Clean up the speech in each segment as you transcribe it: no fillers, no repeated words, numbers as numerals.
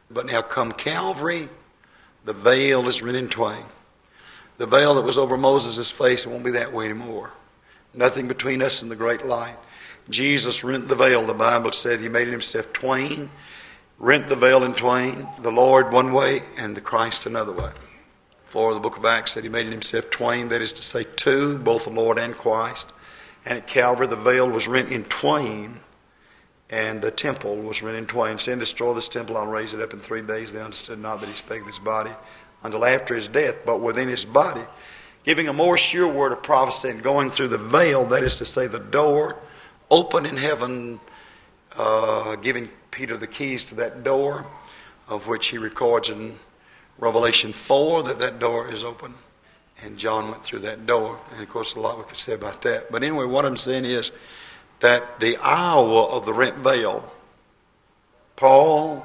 But now come Calvary, the veil is rent in twain. The veil that was over Moses' face, it won't be that way anymore. Nothing between us and the great light. Jesus rent the veil. The Bible said he made himself twain, rent the veil in twain, the Lord one way and the Christ another way. For the book of Acts said he made himself twain, that is to say two, both the Lord and Christ. And at Calvary the veil was rent in twain, and the temple was rent in twain. Saying, destroy this temple, I'll raise it up in 3 days. They understood not that he spake of his body until after his death, but within his body, giving a more sure word of prophecy and going through the veil, that is to say the door, open in heaven, giving Peter the keys to that door, of which he records in Revelation 4 that door is open. And John went through that door. And of course a lot we could say about that. But anyway, what I'm saying is that the hour of the rent veil, Paul,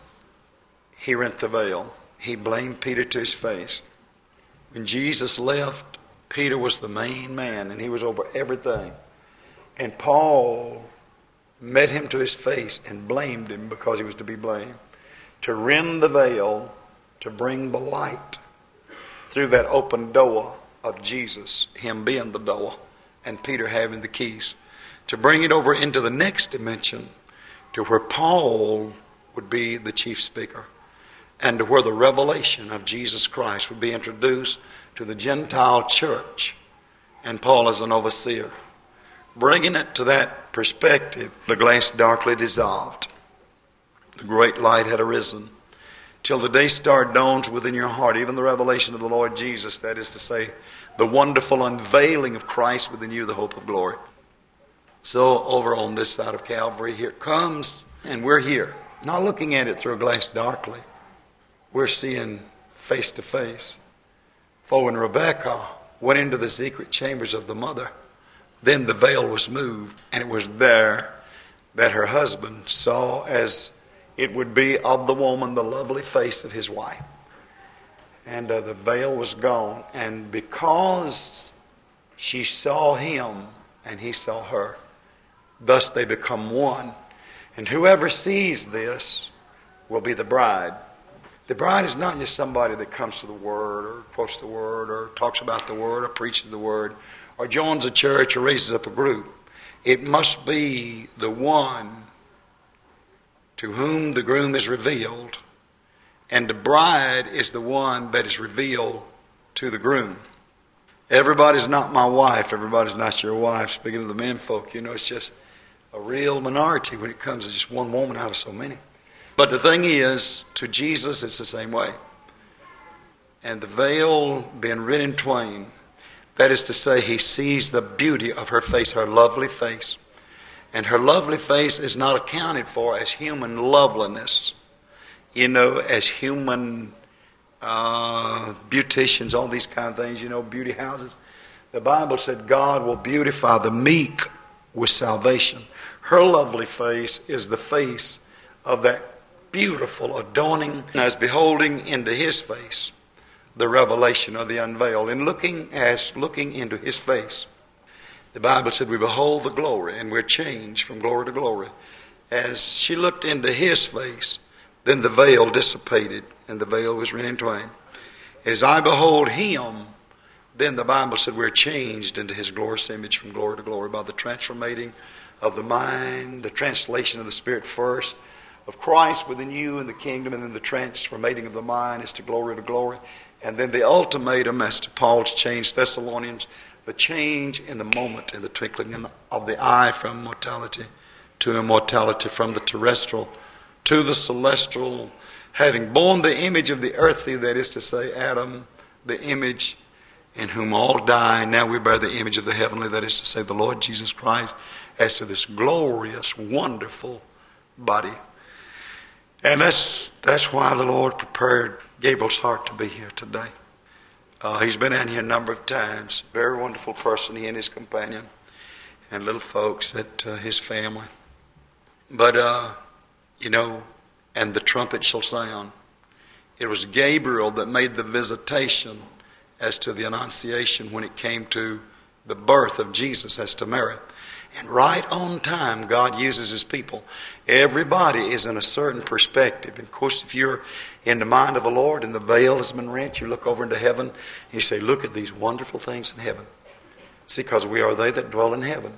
he rent the veil. He blamed Peter to his face. When Jesus left, Peter was the main man and he was over everything. And Paul met him to his face and blamed him because he was to be blamed. To rend the veil, to bring the light through that open door of Jesus, him being the door and Peter having the keys. To bring it over into the next dimension to where Paul would be the chief speaker and to where the revelation of Jesus Christ would be introduced to the Gentile church and Paul as an overseer. Bringing it to that perspective, the glass darkly dissolved. The great light had arisen. Till the day star dawns within your heart, even the revelation of the Lord Jesus, that is to say, the wonderful unveiling of Christ within you, the hope of glory. So over on this side of Calvary, here it comes, and we're here. Not looking at it through a glass darkly. We're seeing face to face. For when Rebekah went into the secret chambers of the mother, then the veil was moved, and it was there that her husband saw, as it would be of the woman, the lovely face of his wife. And the veil was gone, and because she saw him and he saw her, thus they become one. And whoever sees this will be the bride. The bride is not just somebody that comes to the Word or quotes the Word or talks about the Word or preaches the Word or joins a church or raises up a group. It must be the one to whom the groom is revealed, and the bride is the one that is revealed to the groom. Everybody's not my wife. Everybody's not your wife. Speaking of the men folk, it's just a real minority when it comes to just one woman out of so many. But the thing is, to Jesus, it's the same way. And the veil being rent in twain, that is to say, he sees the beauty of her face, her lovely face. And her lovely face is not accounted for as human loveliness, as human beauticians, all these kind of things, beauty houses. The Bible said God will beautify the meek with salvation. Her lovely face is the face of that beautiful adorning as beholding into his face the revelation of the unveiled. And looking into his face, the Bible said we behold the glory, and we're changed from glory to glory. As she looked into his face, then the veil dissipated, and the veil was rent in twain. As I behold him, then the Bible said we're changed into his glorious image from glory to glory by the transformating of the mind, the translation of the Spirit first, of Christ within you in the kingdom, and then the transformating of the mind is to glory, and then the ultimatum as to Paul's change, Thessalonians, the change in the moment, in the twinkling of the eye from mortality to immortality, from the terrestrial to the celestial, having borne the image of the earthly, that is to say, Adam, the image in whom all die. Now we bear the image of the heavenly, that is to say, the Lord Jesus Christ, as to this glorious, wonderful body. And that's why the Lord prepared Gabriel's heart to be here today. He's been in here a number of times. Very wonderful person, he and his companion, and little folks at his family. But, and the trumpet shall sound. It was Gabriel that made the visitation as to the Annunciation when it came to the birth of Jesus as to Mary. And right on time, God uses His people. Everybody is in a certain perspective. And of course, if you're in the mind of the Lord and the veil has been rent, you look over into heaven and you say, look at these wonderful things in heaven. See, because we are they that dwell in heaven.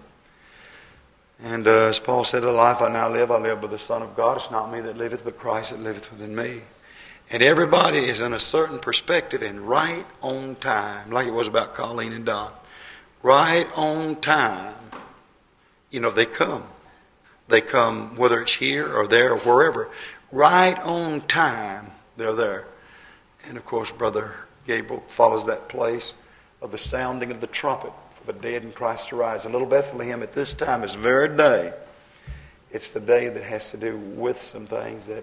And as Paul said, the life I now live, I live by the Son of God. It's not me that liveth, but Christ that liveth within me. And everybody is in a certain perspective and right on time, like it was about Colleen and Don. Right on time. You know, they come. They come whether it's here or there or wherever. Right on time, they're there. And of course, Brother Gabriel follows that place of the sounding of the trumpet for the dead in Christ to rise. And little Bethlehem at this time is very day. It's the day that has to do with some things that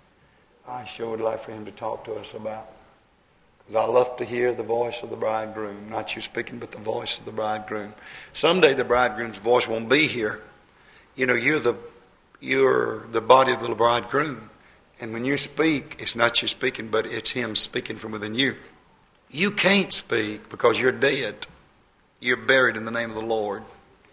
I sure would like for him to talk to us about. Because I love to hear the voice of the bridegroom. Not you speaking, but the voice of the bridegroom. Someday the bridegroom's voice won't be here. You know, you're the body of the bridegroom. And when you speak, it's not you speaking, but it's him speaking from within you. You can't speak because you're dead. You're buried in the name of the Lord.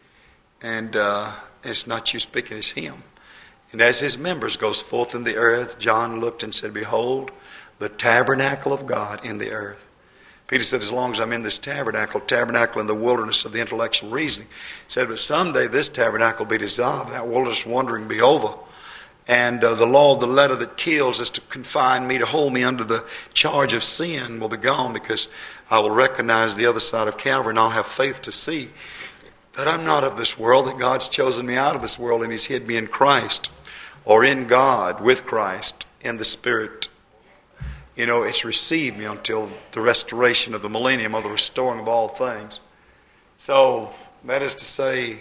And it's not you speaking, it's him. And as his members goes forth in the earth, John looked and said, behold, the tabernacle of God in the earth. Peter said, as long as I'm in this tabernacle in the wilderness of the intellectual reasoning, he said, but someday this tabernacle will be dissolved, that wilderness wandering be over. And the law of the letter that kills is to confine me, to hold me under the charge of sin will be gone, because I will recognize the other side of Calvary, and I'll have faith to see that I'm not of this world, that God's chosen me out of this world and He's hid me in Christ, or in God, with Christ, in the Spirit. You know, it's received me until the restoration of the millennium, or the restoring of all things. So, that is to say,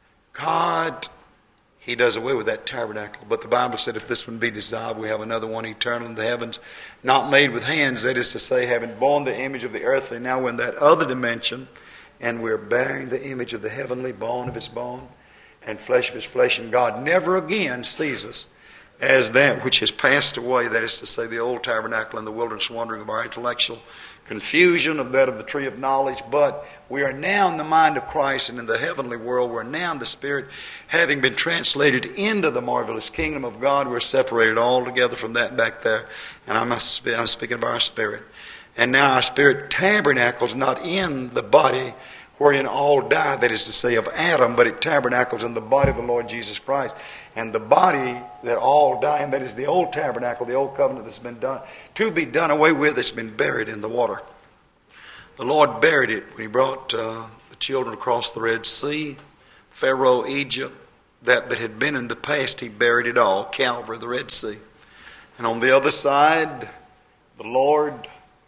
God, He does away with that tabernacle. But the Bible said if this one be dissolved, we have another one eternal in the heavens, not made with hands. That is to say, having borne the image of the earthly, now we're in that other dimension, and we're bearing the image of the heavenly, bone of His bone, and flesh of His flesh. And God never again sees us as that which has passed away. That is to say, the old tabernacle and the wilderness wandering of our intellectual confusion, of that of the tree of knowledge. But we are now in the mind of Christ, and in the heavenly world, we're now in the Spirit, having been translated into the marvelous kingdom of God. We're separated altogether from that back there. And I'm speaking of our spirit. And now our spirit tabernacles not in the body wherein all die, that is to say, of Adam, but it tabernacles in the body of the Lord Jesus Christ. And the body that all die in, that is the old tabernacle, the old covenant that's been done, to be done away with, it's been buried in the water. The Lord buried it when He brought the children across the Red Sea, Pharaoh, Egypt, that had been in the past, He buried it all, Calvary, the Red Sea. And on the other side, the Lord,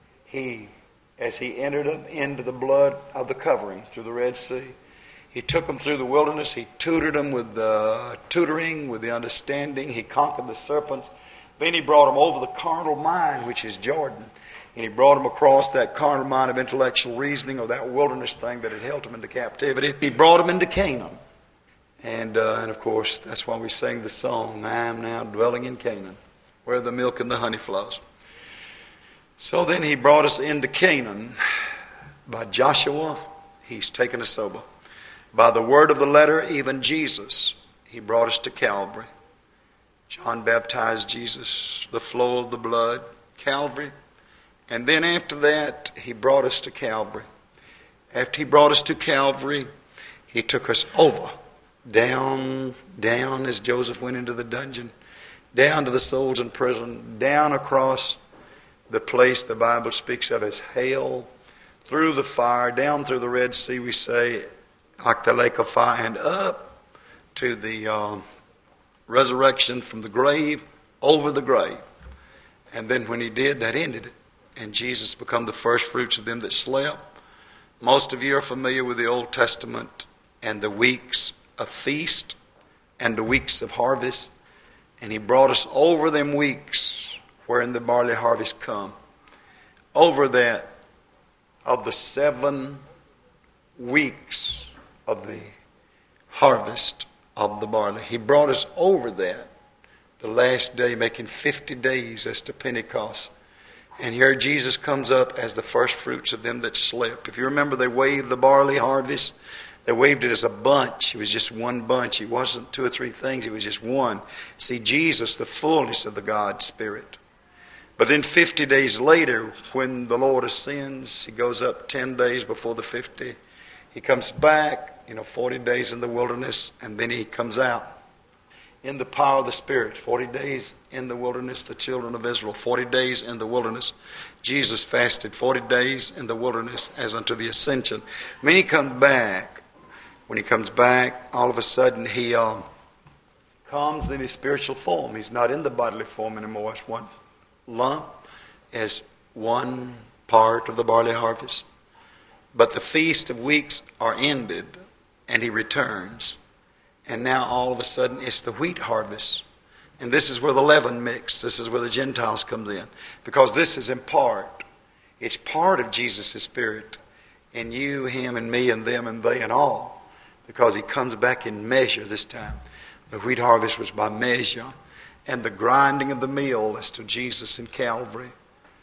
as He entered them into the blood of the covering through the Red Sea, He took them through the wilderness. He tutored them with the tutoring, with the understanding. He conquered the serpents. Then He brought them over the carnal mind, which is Jordan. And He brought them across that carnal mind of intellectual reasoning, or that wilderness thing that had held them into captivity. He brought them into Canaan. And of course, that's why we sing the song, I am now dwelling in Canaan, where the milk and the honey flows. So then He brought us into Canaan. By Joshua, He's taken us over. By the word of the letter, even Jesus, He brought us to Calvary. John baptized Jesus, the flow of the blood, Calvary. And then after that, He brought us to Calvary. After He brought us to Calvary, He took us over, down as Joseph went into the dungeon, down to the souls in prison, down across the place the Bible speaks of as hell, through the fire, down through the Red Sea, we say, like the lake of fire, and up to the resurrection from the grave, over the grave. And then when He did, that ended it. And Jesus became the first fruits of them that slept. Most of you are familiar with the Old Testament and the weeks of feast and the weeks of harvest. And He brought us over them weeks wherein the barley harvest come. Over that, of the 7 weeks of the harvest of the barley. He brought us over that, the last day, making 50 days as to Pentecost. And here Jesus comes up as the first fruits of them that slept. If you remember, they waved the barley harvest They waved it as a bunch. It was just one bunch. It wasn't two or three things. It was just one. See, Jesus, the fullness of the God Spirit. But then 50 days later, when the Lord ascends, he goes up 10 days before the 50. He comes back, 40 days in the wilderness, and then he comes out in the power of the Spirit. 40 days in the wilderness, the children of Israel. 40 days in the wilderness. Jesus fasted 40 days in the wilderness as unto the ascension. When he comes back, all of a sudden he comes in his spiritual form. He's not in the bodily form anymore. It's one lump, as one part of the barley harvest. But the Feast of Weeks are ended, and he returns. And now all of a sudden it's the wheat harvest. And this is where the leaven mix. This is where the Gentiles comes in. Because this is in part. It's part of Jesus' Spirit. And you, him, and me, and them, and they, and all. Because he comes back in measure this time. The wheat harvest was by measure. And the grinding of the meal is to Jesus in Calvary.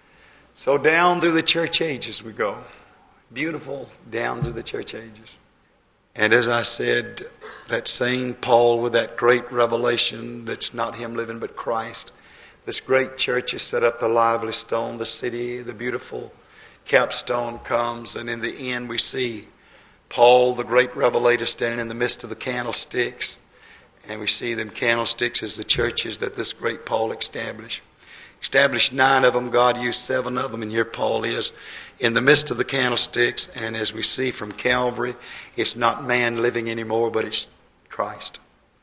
So down through the church ages we go. Beautiful, down through the church ages. And as I said, that same Paul with that great revelation that's not him living but Christ. This great church is set up, the lively stone, the city, the beautiful capstone comes. And in the end we see Paul, the great revelator, standing in the midst of the candlesticks. And we see them candlesticks as the churches that this great Paul established. Established 9 of them, God used 7 of them, and here Paul is in the midst of the candlesticks. And as we see from Calvary, it's not man living anymore, but it's Christ.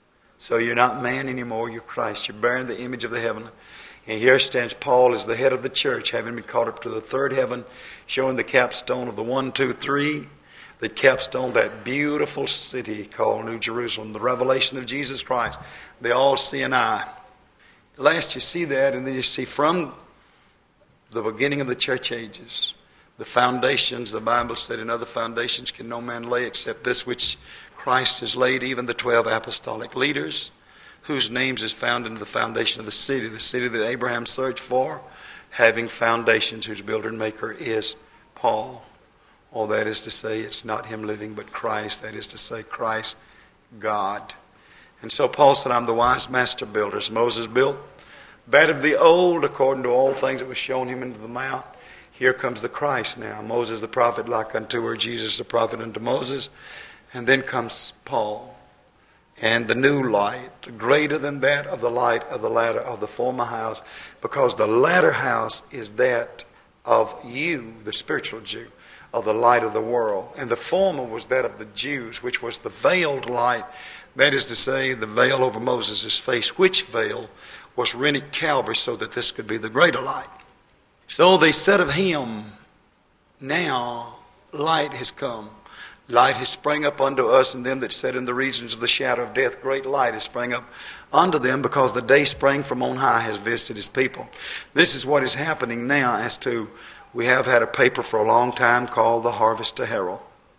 So you're not man anymore, you're Christ. You're bearing the image of the heaven. And here stands Paul as the head of the church, having been caught up to the third heaven, showing the capstone of the 1, 2, 3, the capstone of that beautiful city called New Jerusalem, the revelation of Jesus Christ, the all-seeing eye. Last you see that, and then you see from the beginning of the church ages, the foundations, the Bible said, in other foundations can no man lay except this which Christ has laid, even the 12 apostolic leaders, whose names is found in the foundation of the city that Abraham searched for, having foundations, whose builder and maker is Paul. All that is to say, it's not him living, but Christ. That is to say, Christ, God. And so Paul said, I'm the wise master builder. As Moses built that of the old, according to all things that was shown him into the mount. Here comes the Christ now. Moses the prophet like unto her, Jesus the prophet unto Moses. And then comes Paul. And the new light, greater than that of the light of the latter of the former house, because the latter house is that of you, the spiritual Jew, of the light of the world. And the former was that of the Jews, which was the veiled light. That is to say, the veil over Moses' face, which veil was rent at Calvary so that this could be the greater light. So they said of him, now light has come. Light has sprang up unto us, and them that sat in the regions of the shadow of death, great light has sprang up unto them, because the day spring from on high has visited his people. This is what is happening now as to, we have had a paper for a long time called the Harvest Herald.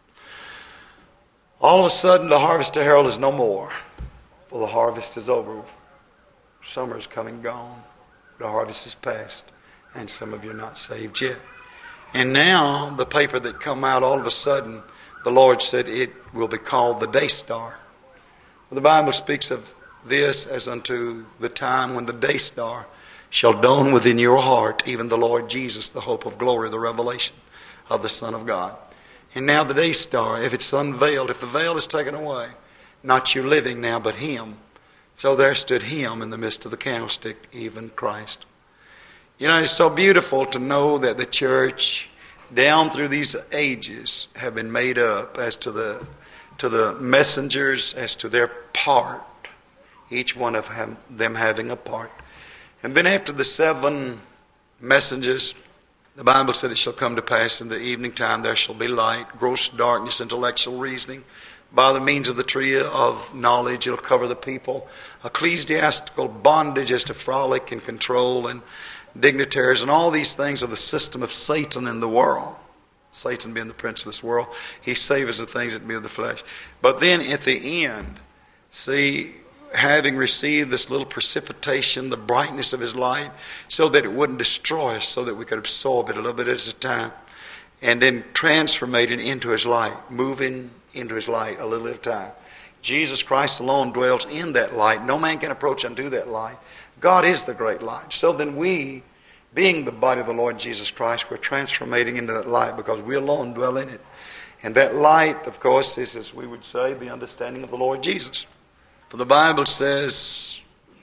All of a sudden, the Harvest Herald is no more. Well, the harvest is over. Summer is coming gone. The harvest is past. And some of you are not saved yet. And now, the paper that come out, all of a sudden, the Lord said it will be called the Day Star. Well, the Bible speaks of this as unto the time when the Day Star shall dawn within your heart, even the Lord Jesus, the hope of glory, the revelation of the Son of God. And now the Day Star, if it's unveiled, if the veil is taken away, not you living now, but him. So there stood him in the midst of the candlestick, even Christ. You know, it's so beautiful to know that the church, down through these ages, have been made up as to the messengers, as to their part, each one of them having a part. And then after the 7 messengers, the Bible said it shall come to pass in the evening time there shall be light, gross darkness, intellectual reasoning. By the means of the tree of knowledge, it'll cover the people. Ecclesiastical bondage as to frolic and control and dignitaries and all these things are the system of Satan in the world. Satan being the prince of this world. He savors the things that be of the flesh. But then at the end, see, having received this little precipitation, the brightness of his light, so that it wouldn't destroy us, so that we could absorb it a little bit at a time, and then transformate it into his light, moving into his light a little at a time. Jesus Christ alone dwells in that light. No man can approach unto that light. God is the great light. So then we, being the body of the Lord Jesus Christ, we're transformating into that light because we alone dwell in it. And that light, of course, is, as we would say, the understanding of the Lord Jesus. For the Bible says,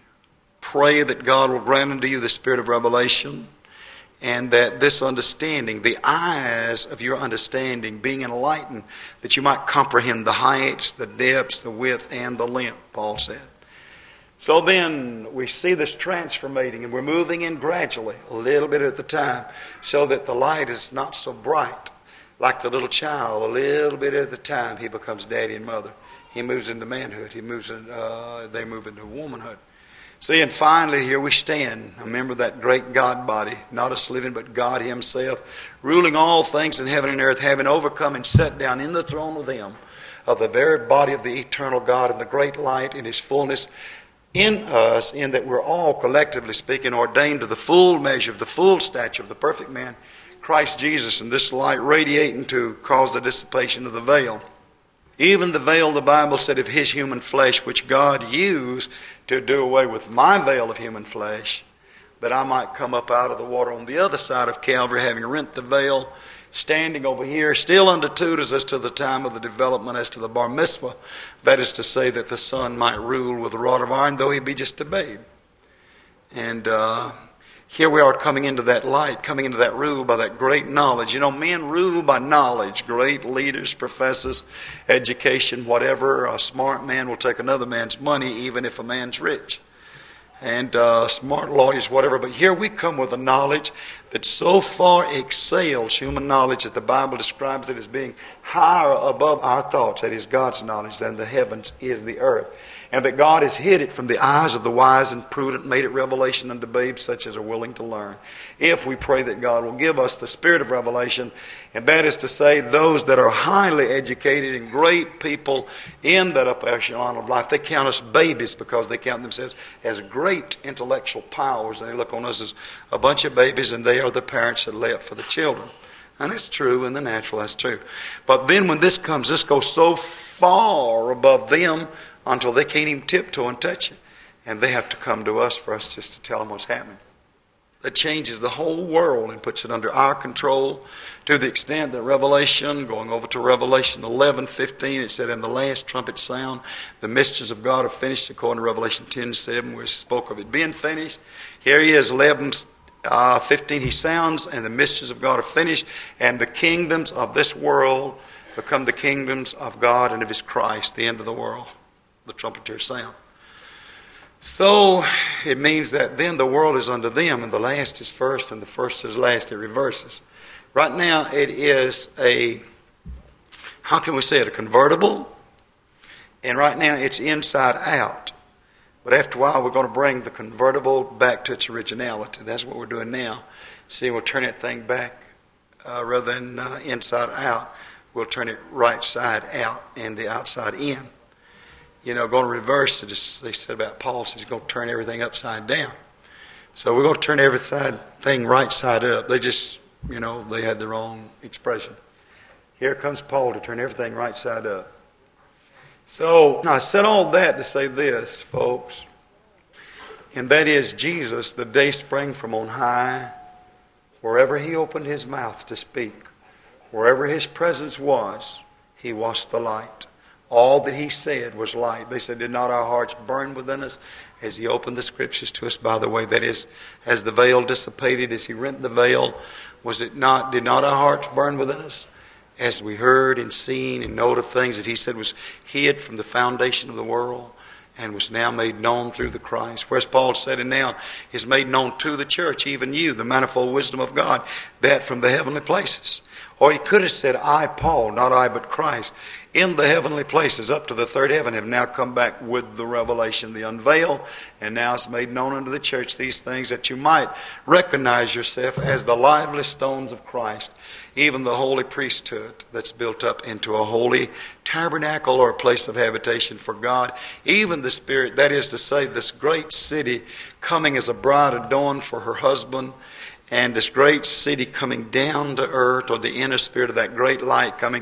pray that God will grant unto you the spirit of revelation, and that this understanding, the eyes of your understanding being enlightened, that you might comprehend the heights, the depths, the width, and the length, Paul said. So then we see this transformating, and we're moving in gradually, a little bit at the time, so that the light is not so bright. Like the little child, a little bit at the time, he becomes daddy and mother. He moves into manhood. They move into womanhood. See, and finally here we stand. Remember that great God body, not us living, but God himself, ruling all things in heaven and earth, having overcome and sat down in the throne with him, of the very body of the eternal God, and the great light in his fullness in us, in that we're all, collectively speaking, ordained to the full measure of the full stature of the perfect man, Christ Jesus, and this light radiating to cause the dissipation of the veil. Even the veil, the Bible said, of his human flesh, which God used to do away with my veil of human flesh, that I might come up out of the water on the other side of Calvary, having rent the veil, standing over here, still under tutors as to the time of the development, as to the bar mitzvah. That is to say that the son might rule with a rod of iron, though he be just a babe. And here we are coming into that light, coming into that rule by that great knowledge. You know, men rule by knowledge. Great leaders, professors, education, whatever. A smart man will take another man's money, even if a man's rich. And smart lawyers, whatever. But here we come with a knowledge that so far excels human knowledge that the Bible describes it as being higher above our thoughts. That is God's knowledge than the heavens is the earth. And that God has hid it from the eyes of the wise and prudent, made it revelation unto babes such as are willing to learn. If we pray that God will give us the spirit of revelation, and that is to say, those that are highly educated and great people in that upper echelon of life, they count us babies because they count themselves as great intellectual powers. They look on us as a bunch of babies, and they are the parents that lay up for the children. And it's true in the natural, that's true. But then when this comes, this goes so far above them until they can't even tiptoe and touch it. And they have to come to us for us just to tell them what's happening. That changes the whole world and puts it under our control to the extent that Revelation, going over to Revelation 11:15, it said, in the last trumpet sound, the mysteries of God are finished, according to Revelation 10:7, where it spoke of it being finished. Here he is, 11:15, he sounds, and the mysteries of God are finished, and the kingdoms of this world become the kingdoms of God and of his Christ, the end of the world. The trumpeter sound. So it means that then the world is under them, and the last is first, and the first is last. It reverses. Right now it is how can we say it, a convertible? And right now it's inside out. But after a while we're going to bring the convertible back to its originality. That's what we're doing now. See, we'll turn that thing back rather than inside out. We'll turn it right side out and the outside in. You know, going to reverse it. As they said about Paul, says he's going to turn everything upside down. So we're going to turn everything right side up. They just, they had the wrong expression. Here comes Paul to turn everything right side up. So I said all that to say this, folks. And that is Jesus, the day sprang from on high. Wherever he opened his mouth to speak, wherever his presence was, he was the light. All that he said was light. They said, did not our hearts burn within us as he opened the scriptures to us? By the way, that is, as the veil dissipated, as he rent the veil, did not our hearts burn within us? As we heard and seen and know of things that he said was hid from the foundation of the world and was now made known through the Christ. Whereas Paul said, and now is made known to the church, even you, the manifold wisdom of God, that from the heavenly places. Or he could have said, I, Paul, not I, but Christ, in the heavenly places up to the third heaven have now come back with the revelation, the unveil, and now it's made known unto the church these things, that you might recognize yourself as the lively stones of Christ, even the holy priesthood that's built up into a holy tabernacle or a place of habitation for God, even the Spirit, that is to say, this great city coming as a bride adorned for her husband, and this great city coming down to earth, or the inner spirit of that great light coming to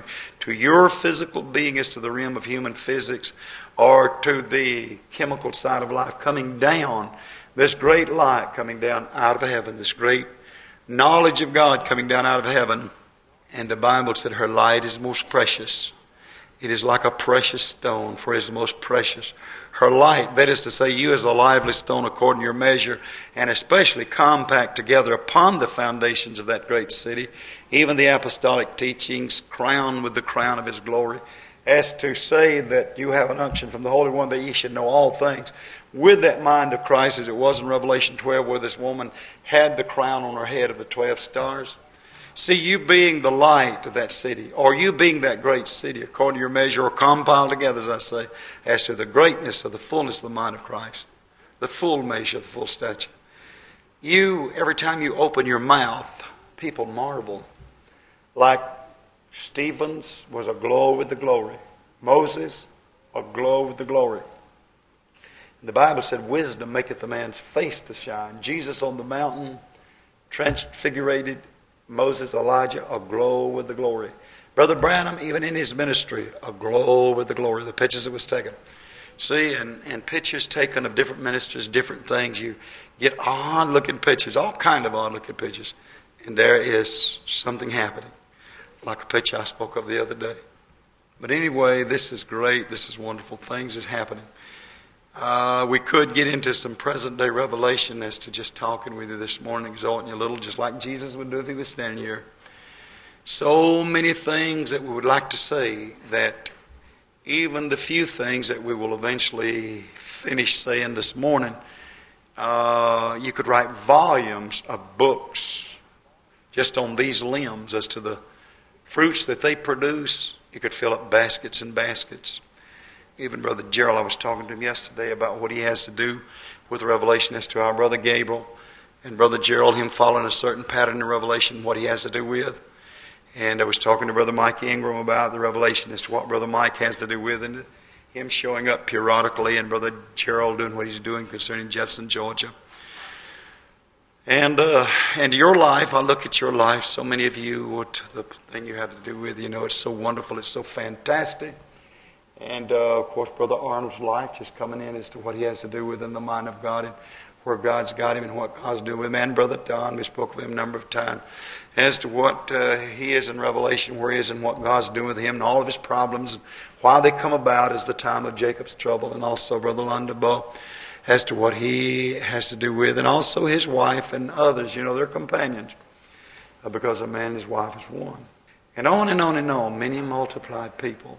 to your physical being as to the realm of human physics or to the chemical side of life, coming down, this great light coming down out of heaven, this great knowledge of God coming down out of heaven. And the Bible said her light is most precious. It is like a precious stone, for it is most precious. Her light, that is to say, you as a lively stone according to your measure, and especially compact together upon the foundations of that great city, even the apostolic teachings, crowned with the crown of His glory, as to say that you have an unction from the Holy One that ye should know all things, with that mind of Christ, as it was in Revelation 12, where this woman had the crown on her head of the 12 stars. See, you being the light of that city, or you being that great city, according to your measure, or compiled together, as I say, as to the greatness of the fullness of the mind of Christ, the full measure, the full stature. You, every time you open your mouth, people marvel. Like Stephen's was aglow with the glory. Moses, aglow with the glory. The Bible said, wisdom maketh a man's face to shine. Jesus on the mountain, transfigurated. Moses, Elijah, aglow with the glory. Brother Branham, even in his ministry, aglow with the glory. The pictures that was taken. See, and pictures taken of different ministers, different things. You get odd-looking pictures, all kind of odd-looking pictures. And there is something happening, like a picture I spoke of the other day. But anyway, this is great. This is wonderful. Things is happening. We could get into some present-day revelation as to just talking with you this morning, exalting you a little, just like Jesus would do if He was standing here. So many things that we would like to say that even the few things that we will eventually finish saying this morning, you could write volumes of books just on these limbs as to the fruits that they produce. You could fill up baskets and baskets. Even Brother Gerald, I was talking to him yesterday about what he has to do with revelation as to our Brother Gabriel. And Brother Gerald, him following a certain pattern in revelation, what he has to do with. And I was talking to Brother Mike Ingram about the revelation as to what Brother Mike has to do with, and him showing up periodically, and Brother Gerald doing what he's doing concerning Jefferson, Georgia. And your life, I look at your life, so many of you, what the thing you have to do with, it's so wonderful, it's so fantastic. And, of course, Brother Arnold's life just coming in as to what he has to do within the mind of God and where God's got him and what God's doing with him. And Brother Don, we spoke of him a number of times, as to what he is in Revelation, where he is and what God's doing with him and all of his problems and why they come about as the time of Jacob's trouble. And also Brother Lundabo, as to what he has to do with, and also his wife and others, their companions, because a man and his wife is one. And on and on and on, many multiplied people.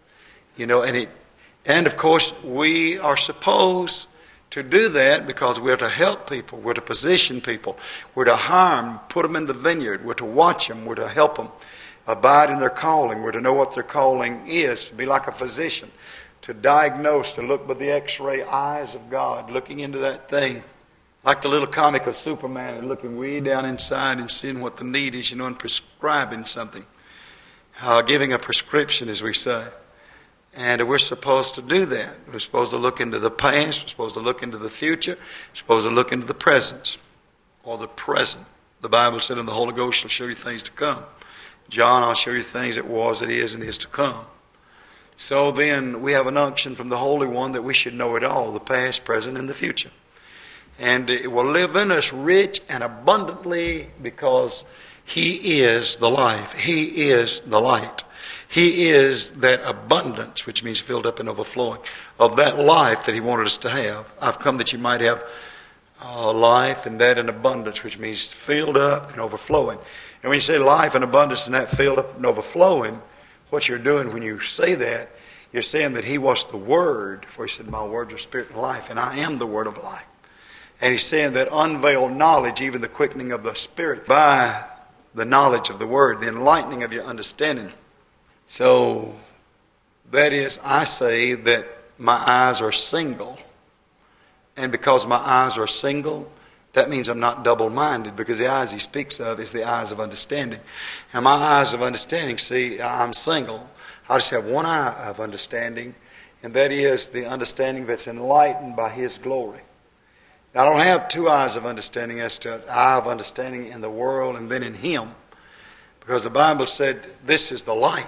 And of course, we are supposed to do that because we're to help people, we're to position people, we're to hire them, put them in the vineyard, we're to watch them, we're to help them abide in their calling, we're to know what their calling is, to be like a physician, to diagnose, to look with the x-ray eyes of God, looking into that thing, like the little comic of Superman, and looking way down inside and seeing what the need is, and prescribing something, giving a prescription, as we say. And we're supposed to do that. We're supposed to look into the past. We're supposed to look into the future. We're supposed to look into the present, or the present. The Bible said, "In the Holy Ghost shall show you things to come." John, I'll show you things that was, that is, and is to come. So then we have an unction from the Holy One that we should know it all, the past, present, and the future. And it will live in us rich and abundantly because He is the life. He is the light. He is that abundance, which means filled up and overflowing, of that life that He wanted us to have. I've come that you might have life and that in abundance, which means filled up and overflowing. And when you say life and abundance and that filled up and overflowing, what you're doing when you say that, you're saying that He was the Word, for He said, "My words are spirit and life," and I am the Word of life. And He's saying that unveiled knowledge, even the quickening of the Spirit, by the knowledge of the Word, the enlightening of your understanding. So, that is, I say that my eyes are single. And because my eyes are single, that means I'm not double-minded, because the eyes He speaks of is the eyes of understanding. And my eyes of understanding, see, I'm single. I just have one eye of understanding, and that is the understanding that's enlightened by His glory. Now, I don't have two eyes of understanding as to an eye of understanding in the world and then in Him, because the Bible said this is the light.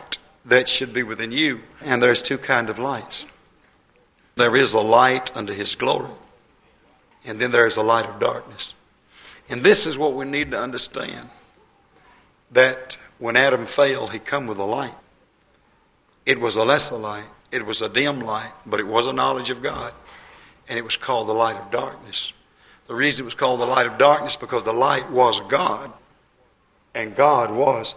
that should be within you. And there's two kinds of lights. There is a light unto His glory, and then there is a light of darkness. And this is what we need to understand, that when Adam failed, he come with a light. It was a lesser light. It was a dim light, but it was a knowledge of God. And it was called the light of darkness. The reason it was called the light of darkness because the light was God. And God was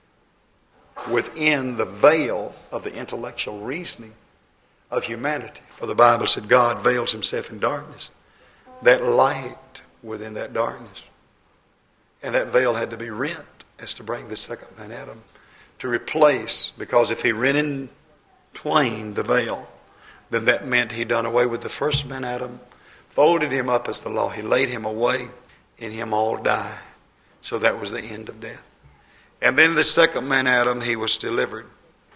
within the veil of the intellectual reasoning of humanity. For the Bible said God veils Himself in darkness. That light within that darkness. And that veil had to be rent as to bring the second man Adam to replace, because if He rent in twain the veil, then that meant He done away with the first man Adam, folded him up as the law. He laid him away, in him all die. So that was the end of death. And then the second man Adam, he was delivered.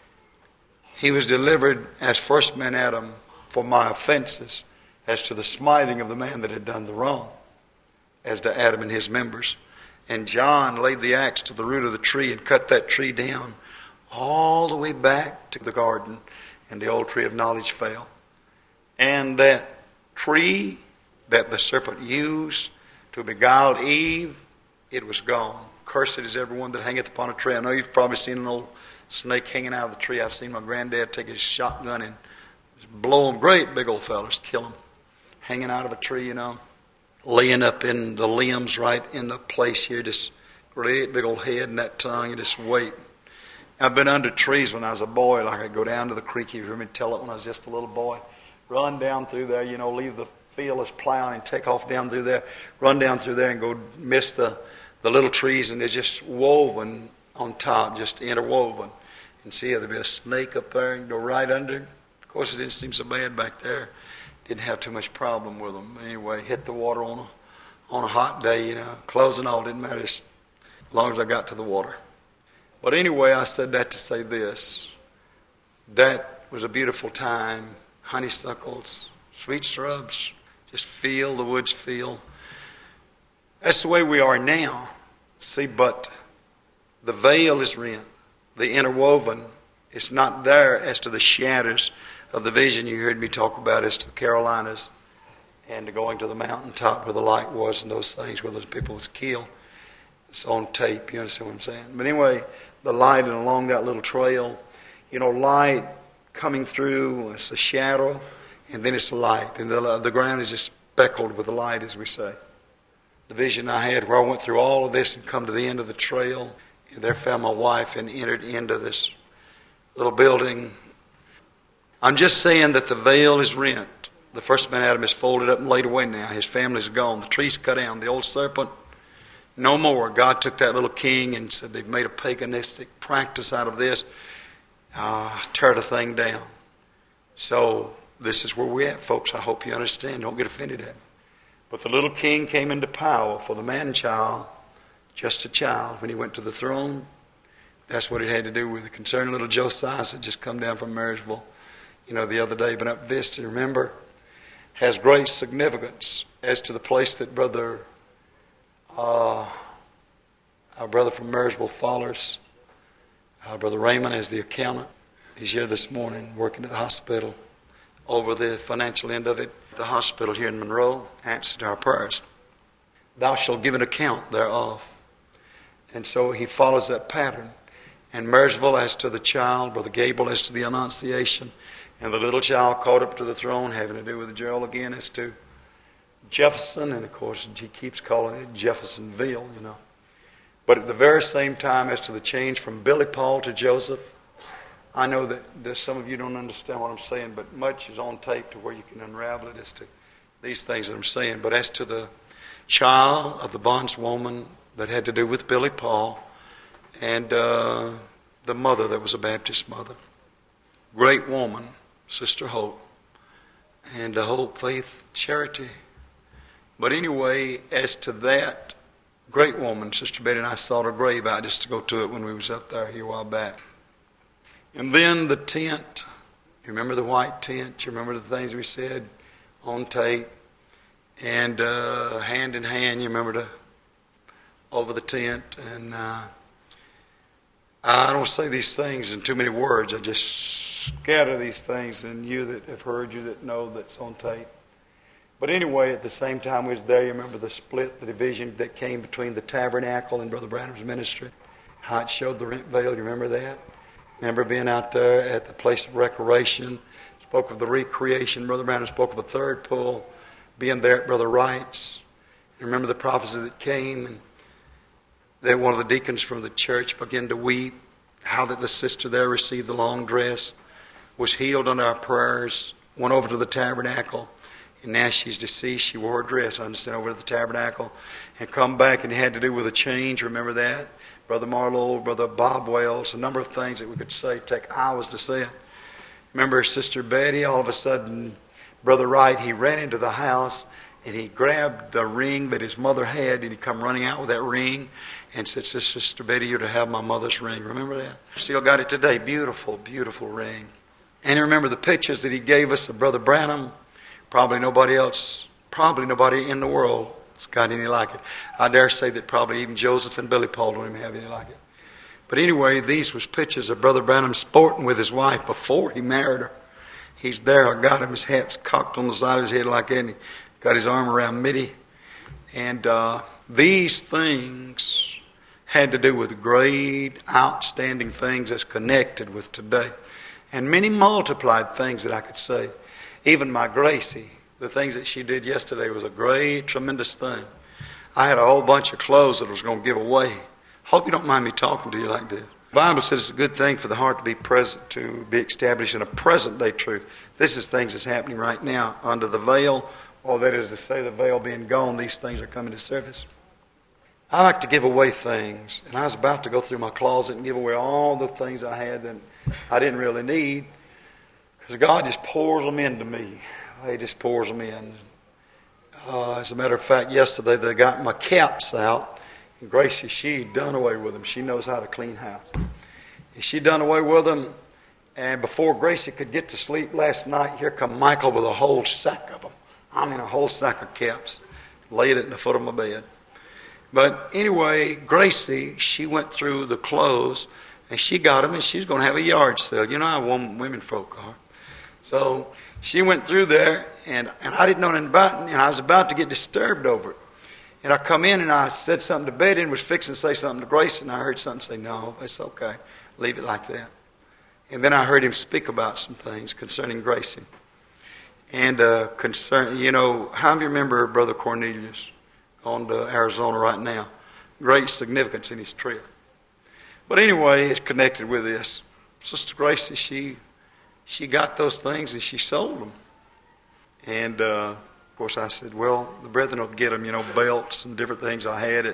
He was delivered as first man Adam for my offenses, as to the smiting of the man that had done the wrong, as to Adam and his members. And John laid the axe to the root of the tree and cut that tree down all the way back to the garden, and the old tree of knowledge fell. And that tree that the serpent used to beguile Eve, it was gone. Cursed is everyone that hangeth upon a tree. I know you've probably seen an old snake hanging out of the tree. I've seen my granddad take his shotgun and blow them, great big old fellas, kill them, hanging out of a tree, laying up in the limbs right in the place here, just great big old head and that tongue, and just wait. I've been under trees when I was a boy. Like I'd go down to the creek. You hear me tell it when I was just a little boy. Run down through there, leave the field as plowing and take off down through there. Run down through there and go miss the little trees, and they're just woven on top, just interwoven. And see, there'd be a snake up there and go right under. Of course, it didn't seem so bad back there. Didn't have too much problem with them. Anyway, hit the water on a hot day, clothes and all, didn't matter as long as I got to the water. But anyway, I said that to say this. That was a beautiful time. Honeysuckles, sweet shrubs, just feel the woods feel. That's the way we are now. See, but the veil is rent. The interwoven is not there as to the shadows of the vision you heard me talk about as to the Carolinas and going to the mountaintop where the light was and those things where those people was killed. It's on tape, you understand what I'm saying? But anyway, the light and along that little trail, light coming through, it's a shadow, and then it's a light. And the ground is just speckled with the light, as we say. The vision I had where I went through all of this and come to the end of the trail, and there found my wife and entered into this little building. I'm just saying that the veil is rent. The first man Adam is folded up and laid away now. His family's gone. The tree's cut down. The old serpent, no more. God took that little king and said they've made a paganistic practice out of this. Tear the thing down. So this is where we're at, folks. I hope you understand. Don't get offended at me. But the little king came into power for the man-child, just a child, when he went to the throne. That's what it had to do with it. Concerning little Josiah that just come down from Marysville, the other day, been up Vista, remember? Has great significance as to the place that our brother from Marysville follows. Brother Raymond is the accountant. He's here this morning working at the hospital over the financial end of it. The hospital here in Monroe answered our prayers. Thou shalt give an account thereof. And so he follows that pattern. And Marysville as to the child, Brother Gable as to the Annunciation, and the little child caught up to the throne, having to do with Gerald again as to Jefferson, and of course he keeps calling it Jeffersonville, But at the very same time as to the change from Billy Paul to Joseph, I know that some of you don't understand what I'm saying, but much is on tape to where you can unravel it as to these things that I'm saying. But as to the child of the bondswoman that had to do with Billy Paul and the mother that was a Baptist mother, great woman, Sister Hope, and Hope, Faith, Charity. But anyway, as to that great woman, Sister Betty and I sought her grave out just to go to it when we was up there here a while back. And then the tent, you remember the white tent? You remember the things we said on tape? And hand in hand, you remember over the tent. And I I don't say these things in too many words. I just scatter these things, and you that have heard, you that know, that's on tape. But anyway, at the same time we was there, you remember the split, the division that came between the tabernacle and Brother Branham's ministry? How it showed the rent veil, you remember that? Remember being out there at the place of recreation, spoke of the recreation. Brother Branham spoke of a third pull, being there at Brother Wright's. Remember the prophecy that came, and that one of the deacons from the church began to weep, how that the sister there received the long dress, was healed under our prayers, went over to the tabernacle, and now she's deceased. She wore a dress, I understand, over to the tabernacle, and come back, and it had to do with a change. Remember that? Brother Marlowe, Brother Bob Wells, a number of things that we could say, take hours to say it. Remember Sister Betty, all of a sudden, Brother Wright, he ran into the house, and he grabbed the ring that his mother had, and he come running out with that ring and said, Sister Betty, you're to have my mother's ring. Remember that? Still got it today. Beautiful, beautiful ring. And remember the pictures that he gave us of Brother Branham. Probably nobody in the world has got any like it. I dare say that probably even Joseph and Billy Paul don't even have any like it. But anyway, these was pictures of Brother Branham sporting with his wife before he married her. He's there. I got him. His hat's cocked on the side of his head like that, and he got his arm around Mitty. And these things had to do with great, outstanding things that's connected with today. And many multiplied things that I could say. Even my Gracie, the things that she did yesterday was a great, tremendous thing. I had a whole bunch of clothes that I was going to give away. Hope you don't mind me talking to you like this. The Bible says it's a good thing for the heart to be present, to be established in a present-day truth. This is things that's happening right now under the veil, or that is to say, the veil being gone, these things are coming to surface. I like to give away things, and I was about to go through my closet and give away all the things I had that I didn't really need, because God just pours them into me. He just pours them in. As a matter of fact, yesterday they got my caps out, and Gracie, she done away with them. She knows how to clean house. And she done away with them, and before Gracie could get to sleep last night, here come Michael with a whole sack of them. I mean, a whole sack of caps. Laid it in the foot of my bed. But anyway, Gracie, she went through the clothes, and she got them, and she's going to have a yard sale. You know how women folk are. So she went through there, and I didn't know anything about it, and I was about to get disturbed over it. And I come in, and I said something to Betty, and was fixing to say something to Gracie, and I heard something say, no, it's okay. Leave it like that. And then I heard him speak about some things concerning Gracie. And how do you remember Brother Cornelius on to Arizona right now? Great significance in his trip. But anyway, it's connected with this. Sister Gracie, she got those things and she sold them. And of course I said, well, the brethren will get them, belts and different things I had.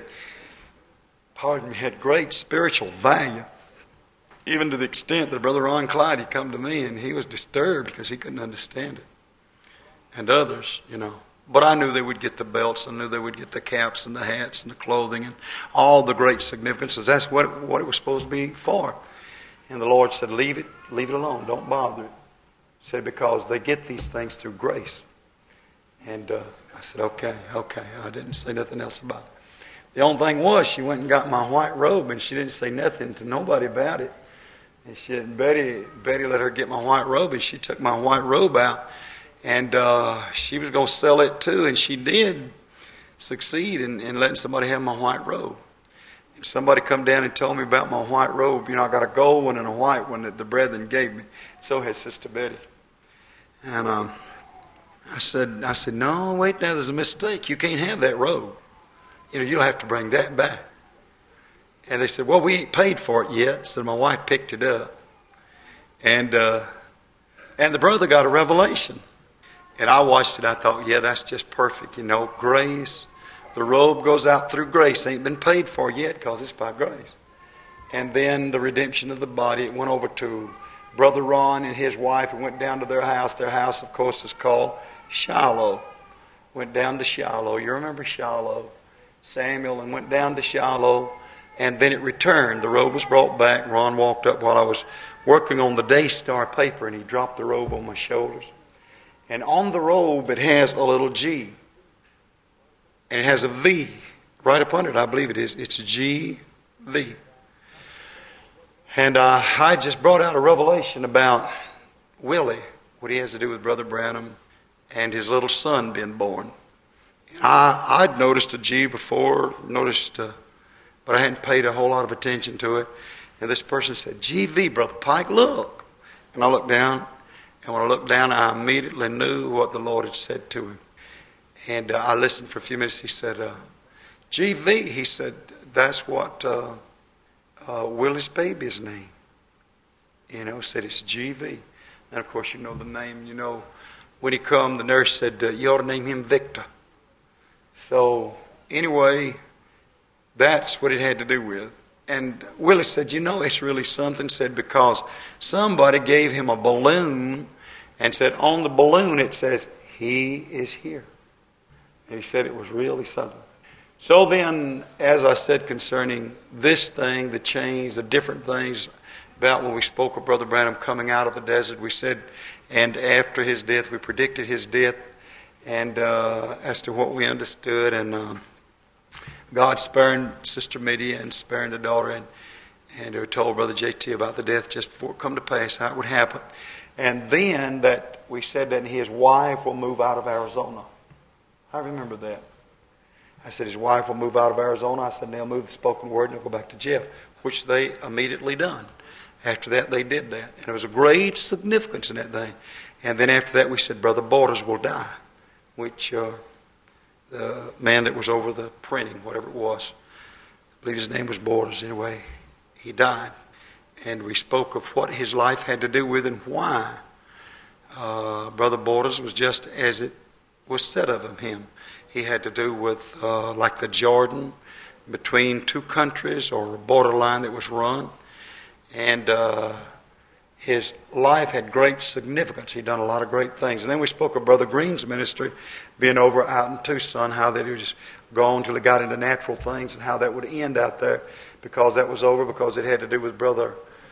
Had great spiritual value. Even to the extent that Brother Ron Clyde, he come to me and he was disturbed because he couldn't understand it. And others, But I knew they would get the belts. I knew they would get the caps and the hats and the clothing and all the great significances. That's what it was supposed to be for. And the Lord said, leave it alone. Don't bother it. He said, because they get these things through grace. And I said, okay. I didn't say nothing else about it. The only thing was, she went and got my white robe, and she didn't say nothing to nobody about it. And Betty let her get my white robe, and she took my white robe out. And she was going to sell it too, and she did succeed in letting somebody have my white robe. And somebody come down and told me about my white robe. I got a gold one and a white one that the brethren gave me. So had Sister Betty. And I said, no, wait, now there's a mistake. You can't have that robe. You'll have to bring that back. And they said, well, we ain't paid for it yet. So my wife picked it up. And the brother got a revelation. And I watched it. I thought, yeah, that's just perfect. Grace. The robe goes out through grace. Ain't been paid for yet because it's by grace. And then the redemption of the body. It went over to Brother Ron and his wife. It went down to their house. Their house, of course, is called Shiloh. Went down to Shiloh. You remember Shiloh? Samuel, and went down to Shiloh. And then it returned. The robe was brought back. Ron walked up while I was working on the Daystar paper, and he dropped the robe on my shoulders. And on the robe, it has a little G. And it has a V right up under it, I believe it is. It's a G-V. And I just brought out a revelation about Willie, what he has to do with Brother Branham and his little son being born. I'd noticed a G before, but I hadn't paid a whole lot of attention to it. And this person said, GV, Brother Pike, look. And I looked down, and when I looked down, I immediately knew what the Lord had said to him. And I listened for a few minutes. He said, GV, he said, that's what Willie's baby's name. Said it's GV. And of course, you know the name. When he come, the nurse said, you ought to name him Victor. So, anyway, that's what it had to do with. And Willie said, it's really something. Said, because somebody gave him a balloon and said, on the balloon it says, he is here. And he said it was really something. So then, as I said concerning this thing, the change, the different things about when we spoke of Brother Branham coming out of the desert, we said, and after his death, we predicted his death, and as to what we understood, and God sparing Sister Media and sparing the daughter, and we told Brother J.T. about the death just before it come to pass, how it would happen. And then that we said that his wife will move out of Arizona. I remember that. I said his wife will move out of Arizona. I said and they'll move the spoken word and they'll go back to Jeff, which they immediately done. After that, they did that. And there was a great significance in that thing. And then after that, we said Brother Borders will die, which the man that was over the printing, whatever it was, I believe his name was Borders. Anyway, he died. And we spoke of what his life had to do with and why. Brother Borders was just as it was said of him. He had to do with like the Jordan, between two countries or a borderline that was run. And his life had great significance. He'd done a lot of great things. And then we spoke of Brother Green's ministry being over out in Tucson, how they would just go on until they got into natural things and how that would end out there because that was over, because it had to do with Brother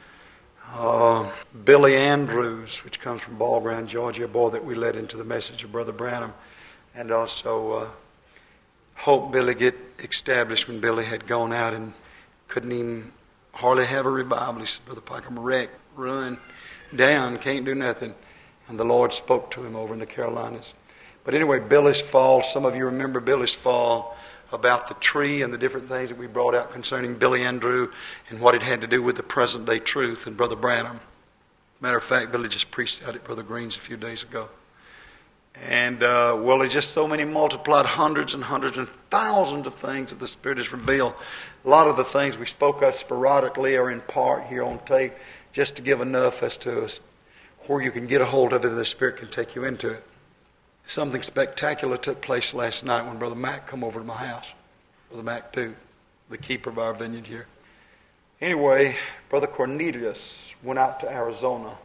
Billy Andrews, which comes from Ball Ground, Georgia, a boy that we led into the message of Brother Branham. And also helped Billy get established when Billy had gone out and couldn't even hardly have a revival. He said, Brother Pike, I'm wrecked, ruined, down, can't do nothing. And the Lord spoke to him over in the Carolinas. But anyway, Billy's fall, some of you remember Billy's fall, about the tree and the different things that we brought out concerning Billy Andrew and what it had to do with the present day truth and Brother Branham. Matter of fact, Billy just preached out at Brother Green's a few days ago. And, there's just so many multiplied hundreds and hundreds and thousands of things that the Spirit has revealed. A lot of the things we spoke of sporadically or in part here on tape, just to give enough as to where you can get a hold of it and the Spirit can take you into it. Something spectacular took place last night when Brother Mac come over to my house. Brother Mac too, the keeper of our vineyard here. Anyway, Brother Cornelius went out to Arizona.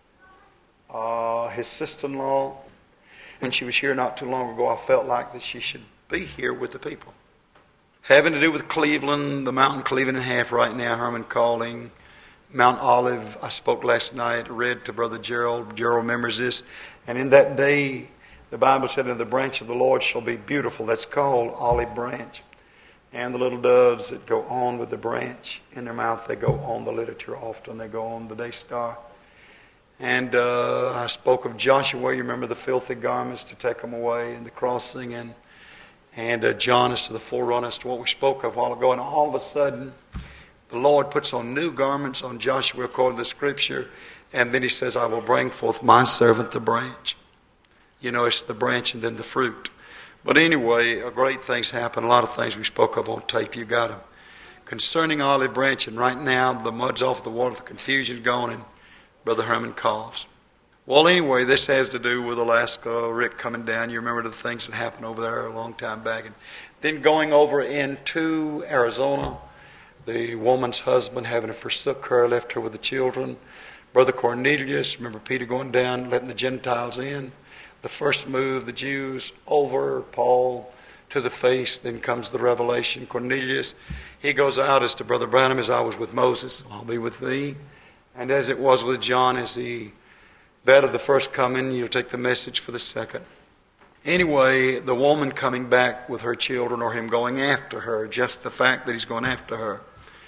His sister-in-law, when she was here not too long ago, I felt like that she should be here with the people. Having to do with Cleveland, the mountain Cleveland in half right now, Herman Calling, Mount Olive, I spoke last night, read to Brother Gerald. Gerald remembers this. And in that day, the Bible said, "And the branch of the Lord shall be beautiful." That's called olive branch. And the little doves that go on with the branch in their mouth, they go on the literature often. They go on the day star. And I spoke of Joshua. You remember the filthy garments to take them away and the crossing. And John is to the forerunner as to what we spoke of a while ago. And all of a sudden, the Lord puts on new garments on Joshua according to the Scripture. And then he says, "I will bring forth my servant the branch." It's the branch and then the fruit. But anyway, great things happen. A lot of things we spoke of on tape. You got them. Concerning olive branch, and right now the mud's off the water, the confusion's gone, and Brother Herman calls. Well, anyway, this has to do with Alaska, Rick coming down. You remember the things that happened over there a long time back. And then going over into Arizona, the woman's husband having forsook her, left her with the children. Brother Cornelius, remember Peter going down, letting the Gentiles in. The first move, the Jews over, Paul to the face, then comes the revelation. Cornelius, he goes out as to Brother Branham, "As I was with Moses, I'll be with thee. And as it was with John, as that of the first coming, you'll take the message for the second." Anyway, the woman coming back with her children, or him going after her, just the fact that he's going after her.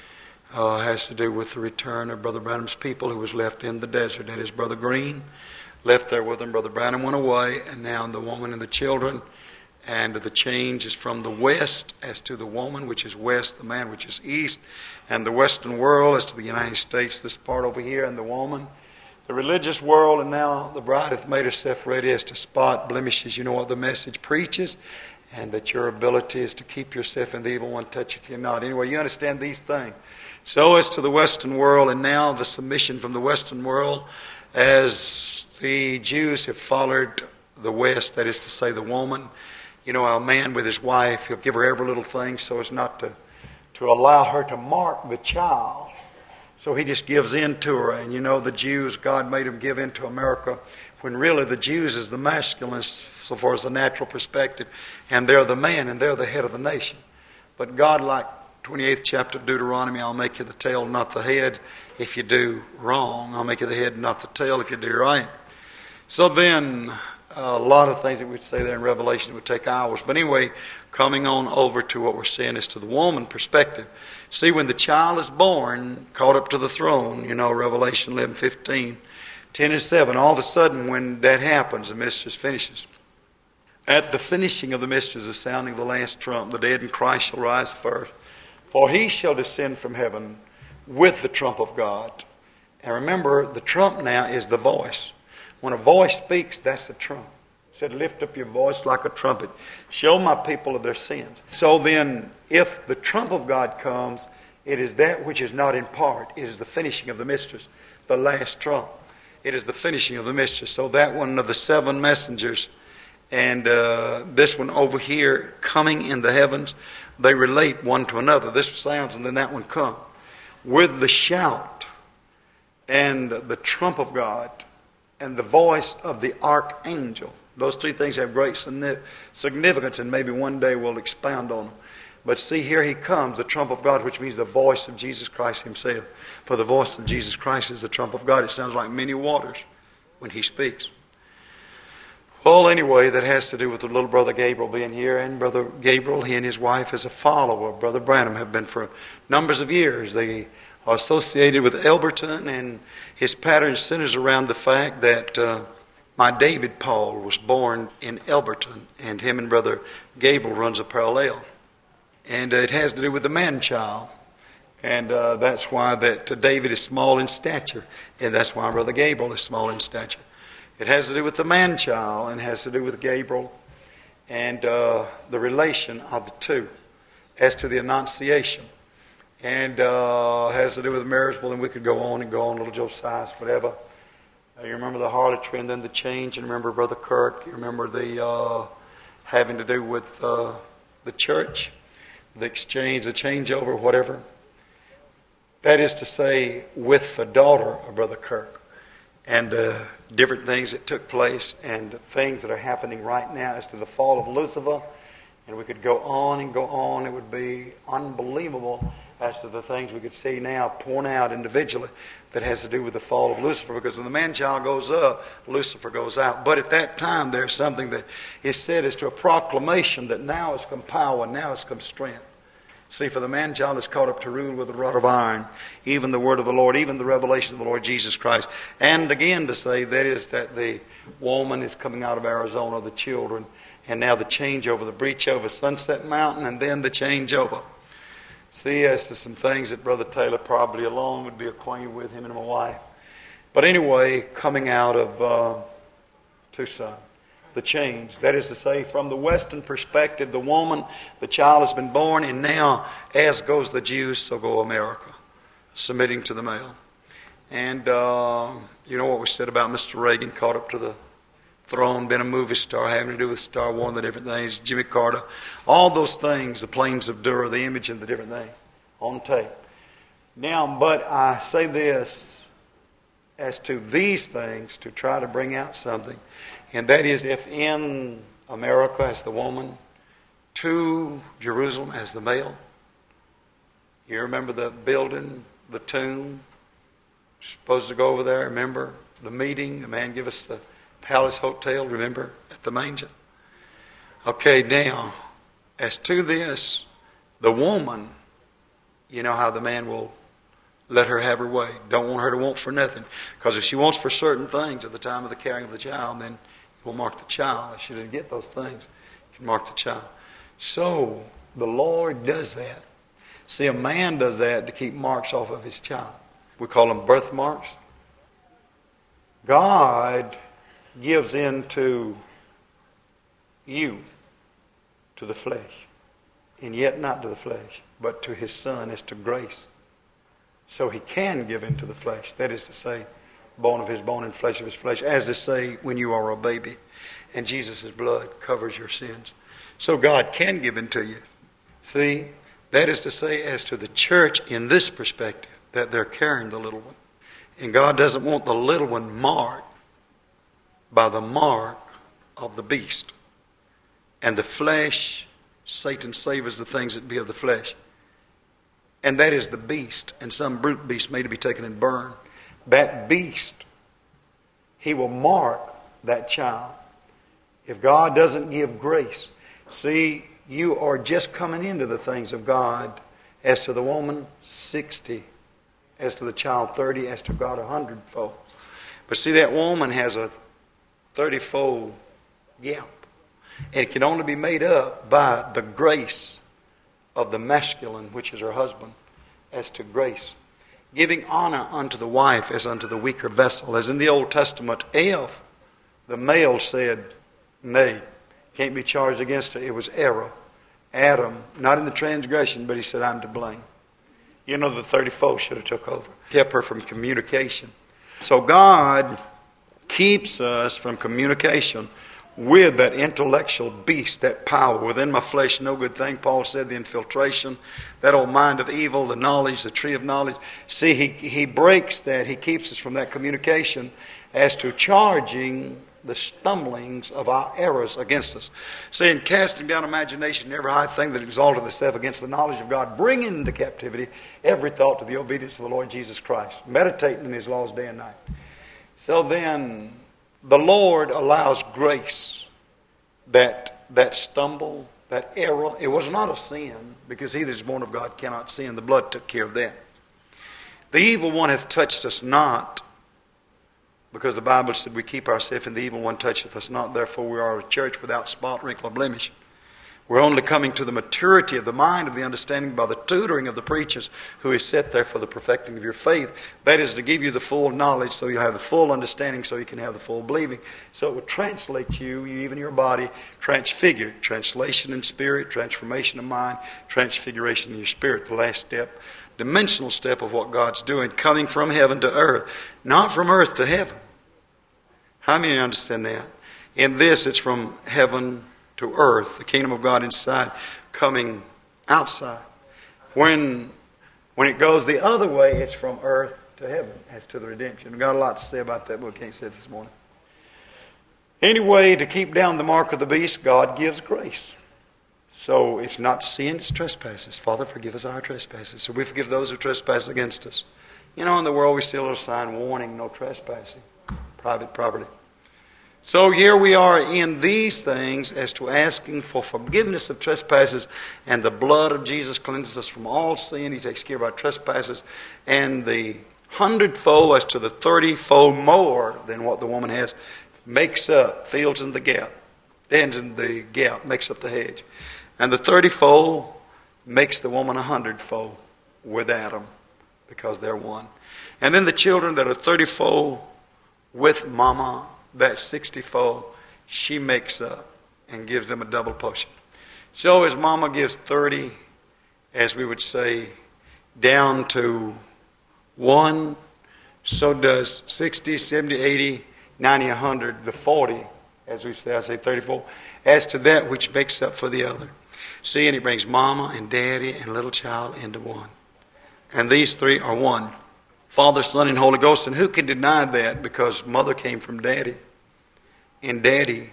has to do with the return of Brother Branham's people who was left in the desert. That is, Brother Green left there with him. Brother Branham went away, and now the woman and the children. And the change is from the west as to the woman, which is west, the man, which is east, and the western world as to the United States, this part over here, and the woman. The religious world, and now the bride hath made herself ready as to spot blemishes. You know what the message preaches, and that your ability is to keep yourself, and the evil one toucheth you not. Anyway, you understand these things. So as to the western world, and now the submission from the western world, as the Jews have followed the west, that is to say the woman. You know, a man with his wife, he'll give her every little thing so as not to allow her to mark the child. So he just gives in to her. And you know, the Jews, God made them give in to America, when really the Jews is the masculine so far as the natural perspective. And they're the man, and they're the head of the nation. But God, like 28th chapter of Deuteronomy, I'll make you the tail, not the head, if you do wrong. I'll make you the head, not the tail, if you do right. So then, a lot of things that we'd say there in Revelation would take hours. But anyway, coming on over to what we're saying is to the woman perspective. See, when the child is born, caught up to the throne, you know, Revelation 11:15, 10 and 7, all of a sudden when that happens, the mistress finishes. At the finishing of the mistress, the sounding of the last trump, the dead in Christ shall rise first. For he shall descend from heaven with the trump of God. And remember, the trump now is the voice. When a voice speaks, that's the trump. It said, lift up your voice like a trumpet. Show my people of their sins. So then, if the trump of God comes, it is that which is not in part. It is the finishing of the mistress, the last trump. It is the finishing of the mistress. So that one of the seven messengers, and this one over here coming in the heavens, they relate one to another. This sounds, and then that one comes. With the shout and the trump of God, and the voice of the archangel. Those three things have great significance, and maybe one day we'll expound on them. But see, here he comes, the trump of God, which means the voice of Jesus Christ himself. For the voice of Jesus Christ is the trump of God. It sounds like many waters when he speaks. Well, anyway, that has to do with the little brother Gabriel being here. And Brother Gabriel, he and his wife, as a follower of Brother Branham, have been for numbers of years. They are associated with Elberton, and his pattern centers around the fact that my David Paul was born in Elberton, and him and Brother Gabriel runs a parallel. And it has to do with the man-child. And that's why that David is small in stature, and that's why Brother Gabriel is small in stature. It has to do with the man-child, and has to do with Gabriel, and the relation of the two as to the Annunciation. And has to do with marriageable, and we could go on and go on, little Josiah, whatever. You remember the harlotry and then the change, and remember Brother Kirk. You remember the having to do with the church, the exchange, the changeover, whatever. That is to say, with the daughter of Brother Kirk, and different things that took place, and things that are happening right now as to the fall of Lucifer. And we could go on and go on. It would be unbelievable as to the things we could see now pouring out individually that has to do with the fall of Lucifer. Because when the man-child goes up, Lucifer goes out. But at that time, there's something that is said as to a proclamation that now has come power, now has come strength. See, for the man-child is caught up to rule with a rod of iron, even the word of the Lord, even the revelation of the Lord Jesus Christ. And again to say, that is that the woman is coming out of Arizona, the children, and now the changeover, the breach over Sunset Mountain, and then the changeover. See, as to some things that Brother Taylor probably alone would be acquainted with, him and my wife. But anyway, coming out of Tucson, the change. That is to say, from the Western perspective, the woman, the child has been born, and now, as goes the Jews, so go America, submitting to the male. And you know what was said about Mr. Reagan, caught up to the throne, been a movie star, having to do with Star Wars and the different things, Jimmy Carter, all those things, the Plains of Dura, the image and the different things, on tape. Now, but I say this as to these things to try to bring out something, and that is, if in America as the woman, to Jerusalem as the male. You remember the building, the tomb, supposed to go over there, remember the meeting, the man give us the Palace Hotel, remember, at the manger. Okay, now, as to this, the woman, you know how the man will Let her have her way. Don't want her to want for nothing. Because if she wants for certain things at the time of the carrying of the child, then it will mark the child. If she doesn't get those things, it can mark the child. So, the Lord does that. See, a man does that to keep marks off of his child. We call them birthmarks. God gives into you, to the flesh, and yet not to the flesh, but to his Son as to grace. So he can give into the flesh. That is to say, bone of his bone and flesh of his flesh. As to say, when you are a baby, and Jesus' blood covers your sins. So God can give into you. See, that is to say, as to the church in this perspective, that they're carrying the little one. And God doesn't want the little one marked by the mark of the beast. And the flesh, Satan savors the things that be of the flesh. And that is the beast, and some brute beast made to be taken and burned. That beast, he will mark that child. If God doesn't give grace, see, you are just coming into the things of God. As to the woman, 60. As to the child, 30. As to God, 100-fold. But see, that woman has a 30-fold gap. And it can only be made up by the grace of the masculine, which is her husband, as to grace. Giving honor unto the wife as unto the weaker vessel. As in the Old Testament, if the male said, nay, can't be charged against her, it was error. Adam, not in the transgression, but he said, I'm to blame. You know, the 30-fold should have took over. Kept her from communication. So God keeps us from communication with that intellectual beast, that power. Within my flesh, no good thing. Paul said the infiltration, that old mind of evil, the knowledge, the tree of knowledge. See, he breaks that. He keeps us from that communication as to charging the stumblings of our errors against us. Saying, casting down imagination, every high thing that exalteth itself against the knowledge of God, bringing into captivity every thought to the obedience of the Lord Jesus Christ. Meditating in his laws day and night. So then, the Lord allows grace, that stumble, that error. It was not a sin, because he that is born of God cannot sin. The blood took care of that. The evil one hath touched us not, because the Bible said we keep ourselves and the evil one toucheth us not. Therefore we are a church without spot, wrinkle, or blemish. We're only coming to the maturity of the mind, of the understanding, by the tutoring of the preachers who is set there for the perfecting of your faith. That is to give you the full knowledge so you have the full understanding so you can have the full believing. So it will translate you, even your body, transfigured. Translation in spirit, transformation of mind, transfiguration in your spirit. The last step, dimensional step of what God's doing, coming from heaven to earth. Not from earth to heaven. How many understand that? In this, it's from heaven to earth, the kingdom of God inside, coming outside. When it goes the other way, it's from earth to heaven, as to the redemption. We've got a lot to say about that, but we can't say it this morning. Anyway, to keep down the mark of the beast, God gives grace. So it's not sin, it's trespasses. Father, forgive us our trespasses. So we forgive those who trespass against us. You know, in the world we still have a sign warning, no trespassing, private property. So here we are in these things as to asking for forgiveness of trespasses, and the blood of Jesus cleanses us from all sin. He takes care of our trespasses, and the 100-fold as to the 30-fold more than what the woman has makes up, fills in the gap, stands in the gap, makes up the hedge. And the 30-fold makes the woman 100-fold with Adam, because they're one. And then the children that are 30-fold with Mama, that 60-fold, she makes up and gives them a double portion. So as Mama gives 30, as we would say, down to 1, so does 60, 70, 80, 90, 100, the 40, as we say, I say 34, as to that which makes up for the other. See, and he brings Mama and Daddy and little child into one. And these three are one. Father, Son, and Holy Ghost. And who can deny that? Because Mother came from Daddy. And Daddy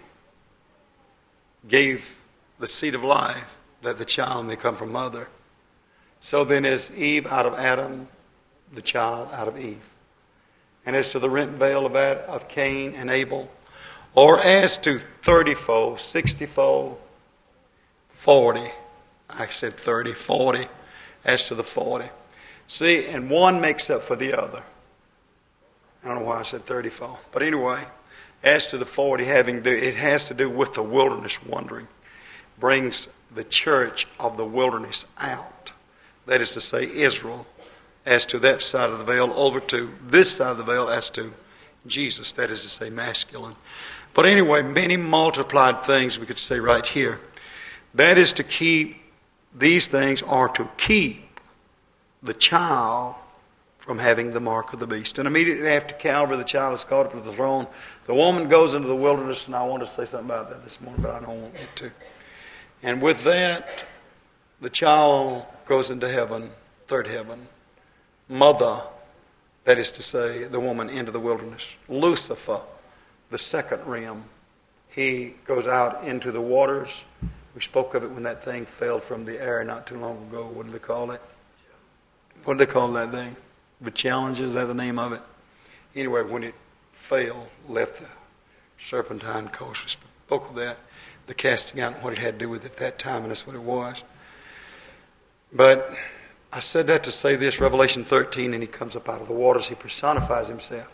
gave the seed of life that the child may come from Mother. So then as Eve out of Adam, the child out of Eve. And as to the rent veil of Cain and Abel, or as to 30-fold, 60-fold, 40. I said 30, 40, as to the 40. See, and one makes up for the other. I don't know why I said 34. But anyway, as to the 40 it has to do with the wilderness wandering. Brings the church of the wilderness out. That is to say, Israel, as to that side of the veil, over to this side of the veil, as to Jesus. That is to say, masculine. But anyway, many multiplied things we could say right here. That is to keep, these things are to keep the child from having the mark of the beast. And immediately after Calvary, the child is caught up to the throne. The woman goes into the wilderness, and I want to say something about that this morning, but I don't want to. And with that, the child goes into heaven, third heaven. Mother, that is to say, the woman into the wilderness. Lucifer, the second realm, he goes out into the waters. We spoke of it when that thing fell from the air not too long ago. What do they call it? What do they call that thing? The challenge, is that the name of it? Anyway, when it fell, left the serpentine coast. We spoke of that, the casting out and what it had to do with it at that time, and that's what it was. But I said that to say this, Revelation 13, and he comes up out of the waters. He personifies himself.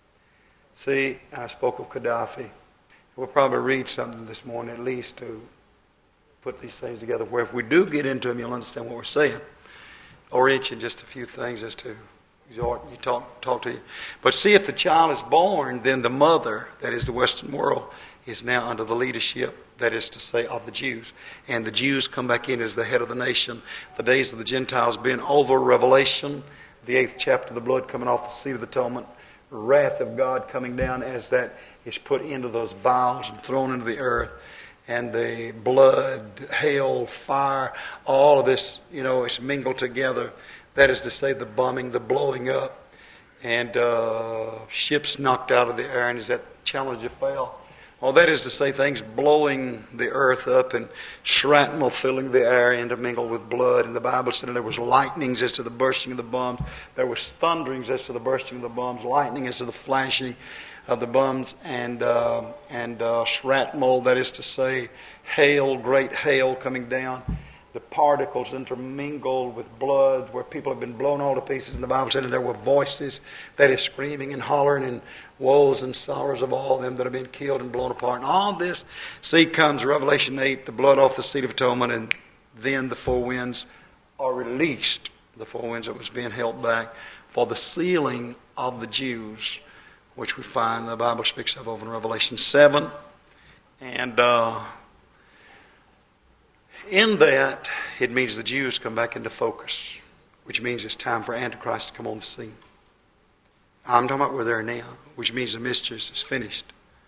See, I spoke of Gaddafi. We'll probably read something this morning at least to put these things together, where if we do get into them, you'll understand what we're saying. Or in just a few things as to exhort you talk to you. But see, if the child is born, then the mother, that is the Western world, is now under the leadership, that is to say, of the Jews. And the Jews come back in as the head of the nation. The days of the Gentiles being over. Revelation, the 8th chapter, the blood coming off the seat of atonement. Wrath of God coming down as that is put into those vials and thrown into the earth. And the blood, hail, fire, all of this, it's mingled together. That is to say, the bombing, the blowing up, and ships knocked out of the air, and as that Challenger fell. Well, that is to say, things blowing the earth up and shrapnel filling the air intermingled with blood. And the Bible said there was lightnings as to the bursting of the bombs. There was thunderings as to the bursting of the bombs, lightning as to the flashing of the bombs, and shrapnel, that is to say, hail, great hail coming down. The particles intermingled with blood, where people have been blown all to pieces. And the Bible said that there were voices, that is, screaming and hollering, and woes and sorrows of all them that have been killed and blown apart. And all this, see, comes Revelation 8, the blood off the seat of atonement, and then the four winds are released. The four winds that was being held back for the sealing of the Jews, which we find the Bible speaks of over in Revelation 7. And in that, it means the Jews come back into focus, which means it's time for Antichrist to come on the scene. I'm talking about where they're now, which means the mystery is finished.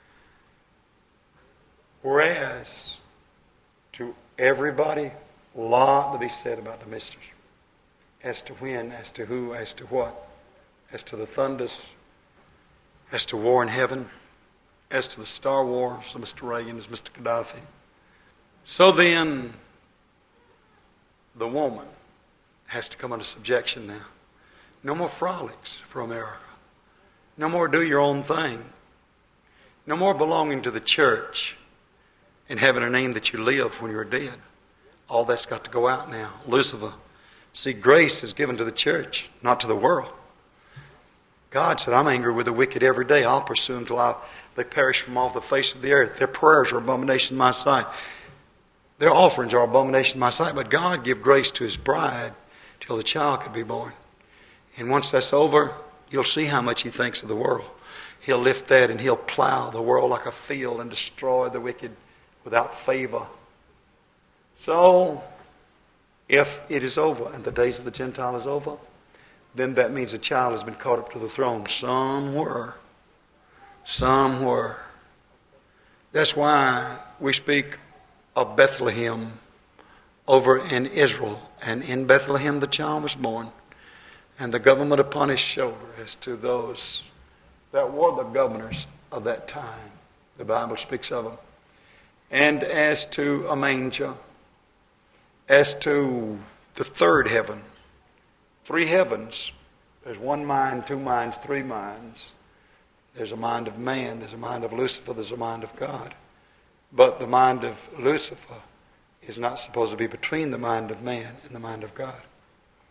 Whereas, to everybody, a lot to be said about the mystery. As to when, as to who, as to what, as to the thunders, as to war in heaven, as to the Star Wars of Mr. Reagan, as Mr. Gaddafi. So then, the woman has to come under subjection now. No more frolics for America. No more do your own thing. No more belonging to the church and having a name that you live when you're dead. All that's got to go out now. Lucifer. See, grace is given to the church, not to the world. God said, I'm angry with the wicked every day. I'll pursue them till they perish from off the face of the earth. Their prayers are abomination in my sight. Their offerings are abomination in my sight. But God gave grace to His bride till the child could be born. And once that's over, you'll see how much He thinks of the world. He'll lift that and He'll plow the world like a field and destroy the wicked without favor. So, if it is over and the days of the Gentile is over, then that means the child has been caught up to the throne somewhere. Somewhere. That's why we speak of Bethlehem over in Israel. And in Bethlehem the child was born. And the government upon His shoulder as to those that were the governors of that time. The Bible speaks of them. And as to a manger, as to the third heaven, 3 heavens. There's 1 mind, 2 minds, 3 minds. There's a mind of man, there's a mind of Lucifer, there's a mind of God. But the mind of Lucifer is not supposed to be between the mind of man and the mind of God.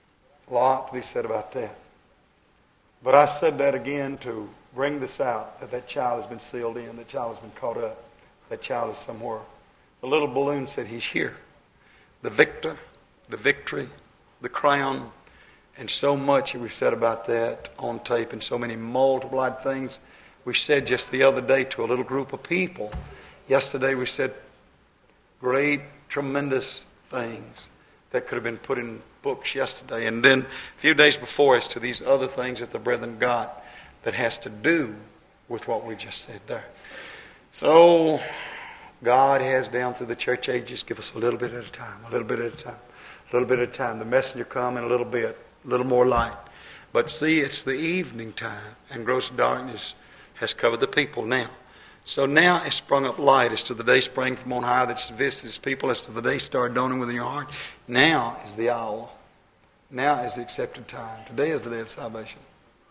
A lot to be said about that. But I said that again to bring this out, that child has been sealed in, that child has been caught up, that child is somewhere. The little balloon said, he's here. The victor, the victory, the crown, and so much that we've said about that on tape, and so many multiplied things we said just the other day to a little group of people. Yesterday we said great, tremendous things that could have been put in books yesterday. And then a few days before as to these other things that the brethren got that has to do with what we just said there. So God has down through the church ages give us a little bit at a time, a little bit at a time, a little bit at a time. The messenger come in a little bit, a little more light. But see, it's the evening time, and gross darkness has covered the people now. So now it's sprung up light as to the day sprang from on high that's visited his people, as to the day star dawning within your heart. Now is the hour. Now is the accepted time. Today is the day of salvation.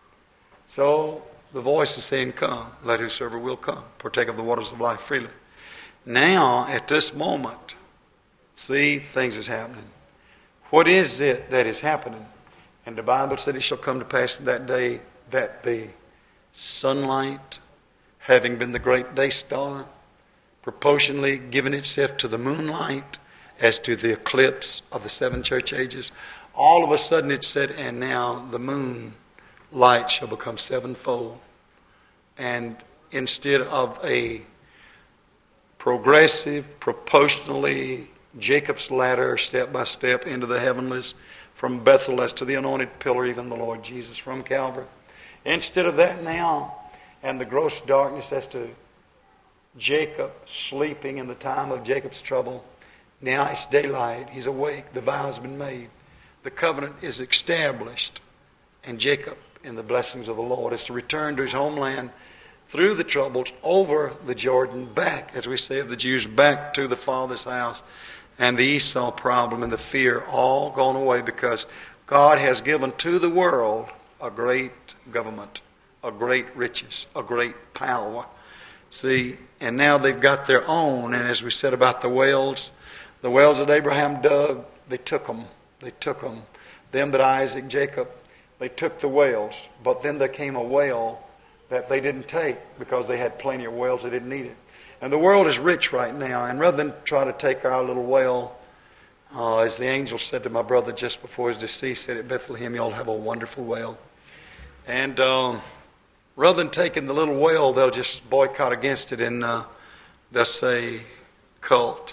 So the voice is saying, come, let whosoever will come, partake of the waters of life freely. Now, at this moment, see, things is happening. What is it that is happening? And the Bible said it shall come to pass in that day that the sunlight, having been the great day star, proportionally given itself to the moonlight as to the eclipse of the seven church ages, all of a sudden it said, and now the moon light shall become sevenfold. And instead of a progressive, proportionally Jacob's ladder, step by step into the heavenlies, from Bethel as to the anointed pillar, even the Lord Jesus from Calvary. Instead of that now, and the gross darkness as to Jacob sleeping in the time of Jacob's trouble, now it's daylight. He's awake. The vow has been made. The covenant is established. And Jacob, in the blessings of the Lord, is to return to his homeland through the troubles, over the Jordan, back, as we say of the Jews, back to the Father's house. And the Esau problem and the fear all gone away, because God has given to the world a great government, a great riches, a great power. See, and now they've got their own. And as we said about the wells that Abraham dug, they took them. They took them. Them that Isaac, Jacob, they took the wells. But then there came a well that they didn't take, because they had plenty of wells, they didn't need it. And the world is rich right now, and rather than try to take our little well, as the angel said to my brother just before his decease, said at Bethlehem, y'all have a wonderful well. And rather than taking the little well, they'll just boycott against it, and they'll say cult.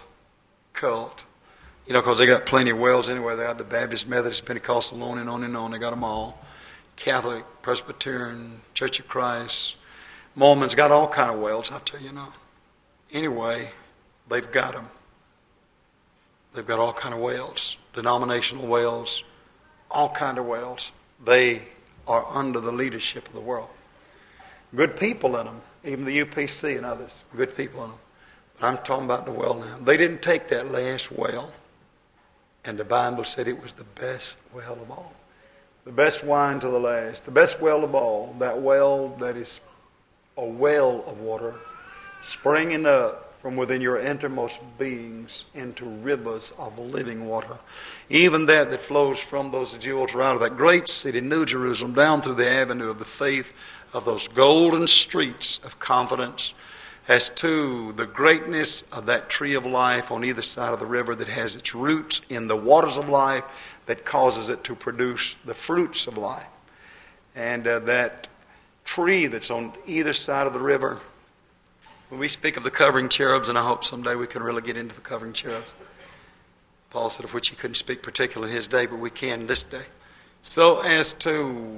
You know, because they got plenty of wells anyway. They got the Baptist, Methodist, Pentecostal, on and on and on. They got them all. Catholic, Presbyterian, Church of Christ, Mormons, got all kind of wells, I tell you now. Anyway, they've got them. They've got all kind of wells, denominational wells, all kind of wells. They are under the leadership of the world. Good people in them, even the UPC and others, good people in them. But I'm talking about the well now. They didn't take that last well, and the Bible said it was the best well of all. The best wine to the last, the best well of all, that well that is a well of water springing up from within your innermost beings into rivers of living water. Even that flows from those jewels right out of that great city, New Jerusalem, down through the avenue of the faith of those golden streets of confidence as to the greatness of that tree of life on either side of the river that has its roots in the waters of life that causes it to produce the fruits of life. And that tree that's on either side of the river, when we speak of the covering cherubs, and I hope someday we can really get into the covering cherubs. Paul said of which he couldn't speak particularly in his day, but we can this day. So as to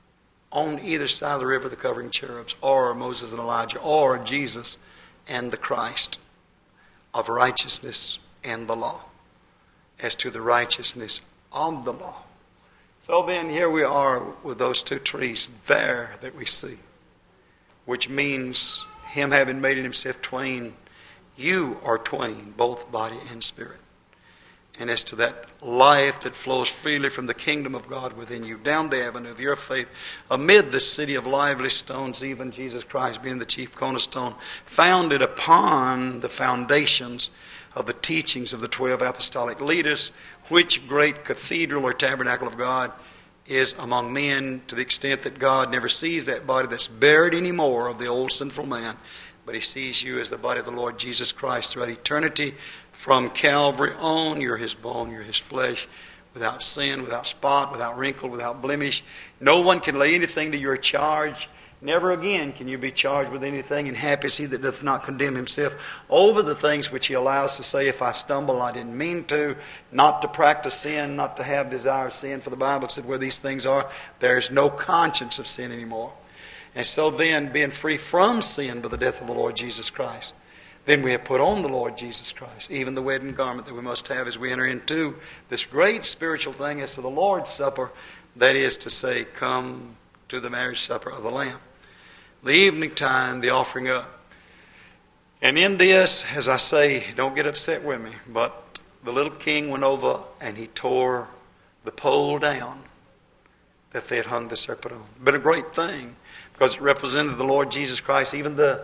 on either side of the river, the covering cherubs, or Moses and Elijah, or Jesus and the Christ of righteousness and the law, as to the righteousness of the law. So then here we are with those two trees there that we see, which means him having made in himself twain, you are twain, both body and spirit. And as to that life that flows freely from the kingdom of God within you, down the avenue of your faith, amid the city of lively stones, even Jesus Christ being the chief cornerstone, founded upon the foundations of the teachings of the 12 apostolic leaders, which great cathedral or tabernacle of God is among men to the extent that God never sees that body that's buried anymore of the old sinful man, but He sees you as the body of the Lord Jesus Christ throughout eternity. From Calvary on, you're His bone, you're His flesh, without sin, without spot, without wrinkle, without blemish. No one can lay anything to your charge. Never again can you be charged with anything, and happy is he that doth not condemn himself over the things which he allows to say, if I stumble, I didn't mean to, not to practice sin, not to have desire of sin. For the Bible said where these things are, there is no conscience of sin anymore. And so then, being free from sin by the death of the Lord Jesus Christ, then we have put on the Lord Jesus Christ, even the wedding garment that we must have as we enter into this great spiritual thing as to the Lord's Supper, that is to say, come to the marriage supper of the Lamb. The evening time, the offering up. And in this, as I say, don't get upset with me, but the little king went over and he tore the pole down that they had hung the serpent on. Been a great thing because it represented the Lord Jesus Christ. Even the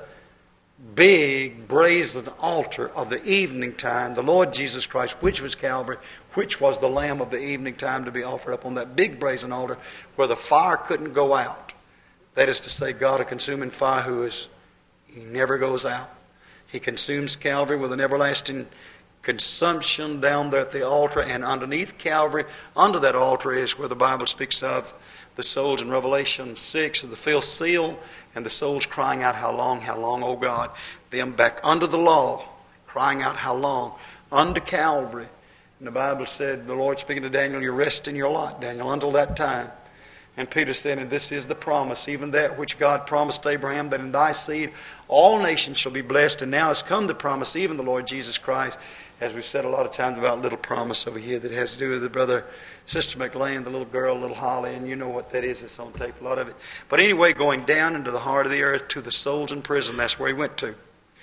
big brazen altar of the evening time, the Lord Jesus Christ, which was Calvary, which was the Lamb of the evening time to be offered up on that big brazen altar where the fire couldn't go out. That is to say, God, a consuming fire He never goes out. He consumes Calvary with an everlasting consumption down there at the altar, and underneath Calvary, under that altar is where the Bible speaks of the souls in Revelation 6 of the fifth seal, and the souls crying out, how long, O God? Them back under the law, crying out, how long? Under Calvary. And the Bible said, the Lord speaking to Daniel, you rest in your lot, Daniel, until that time. And Peter said, and this is the promise, even that which God promised Abraham, that in thy seed all nations shall be blessed. And now has come the promise, even the Lord Jesus Christ. As we've said a lot of times about little promise over here that has to do with the brother, Sister McLean, the little girl, little Holly, and you know what that is. It's on tape, a lot of it. But anyway, going down into the heart of the earth to the souls in prison, that's where he went to.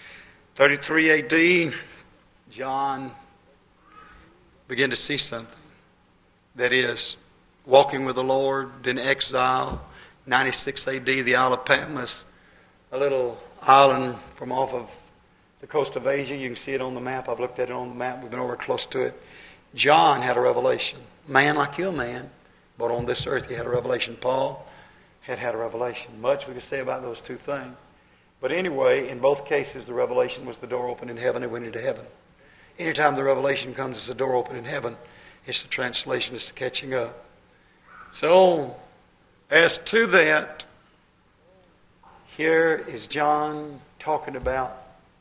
33 A.D., John began to see something. That is, walking with the Lord in exile. 96 A.D., the Isle of Patmos, a little island from off of the coast of Asia. You can see it on the map. I've looked at it on the map. We've been over close to it. John had a revelation. Man like you, man. But on this earth he had a revelation. Paul had a revelation. Much we could say about those two things. But anyway, in both cases, the revelation was the door open in heaven. It went into heaven. Anytime the revelation comes, it's the door open in heaven. It's the translation. It's the catching up. So, as to that, here is John talking about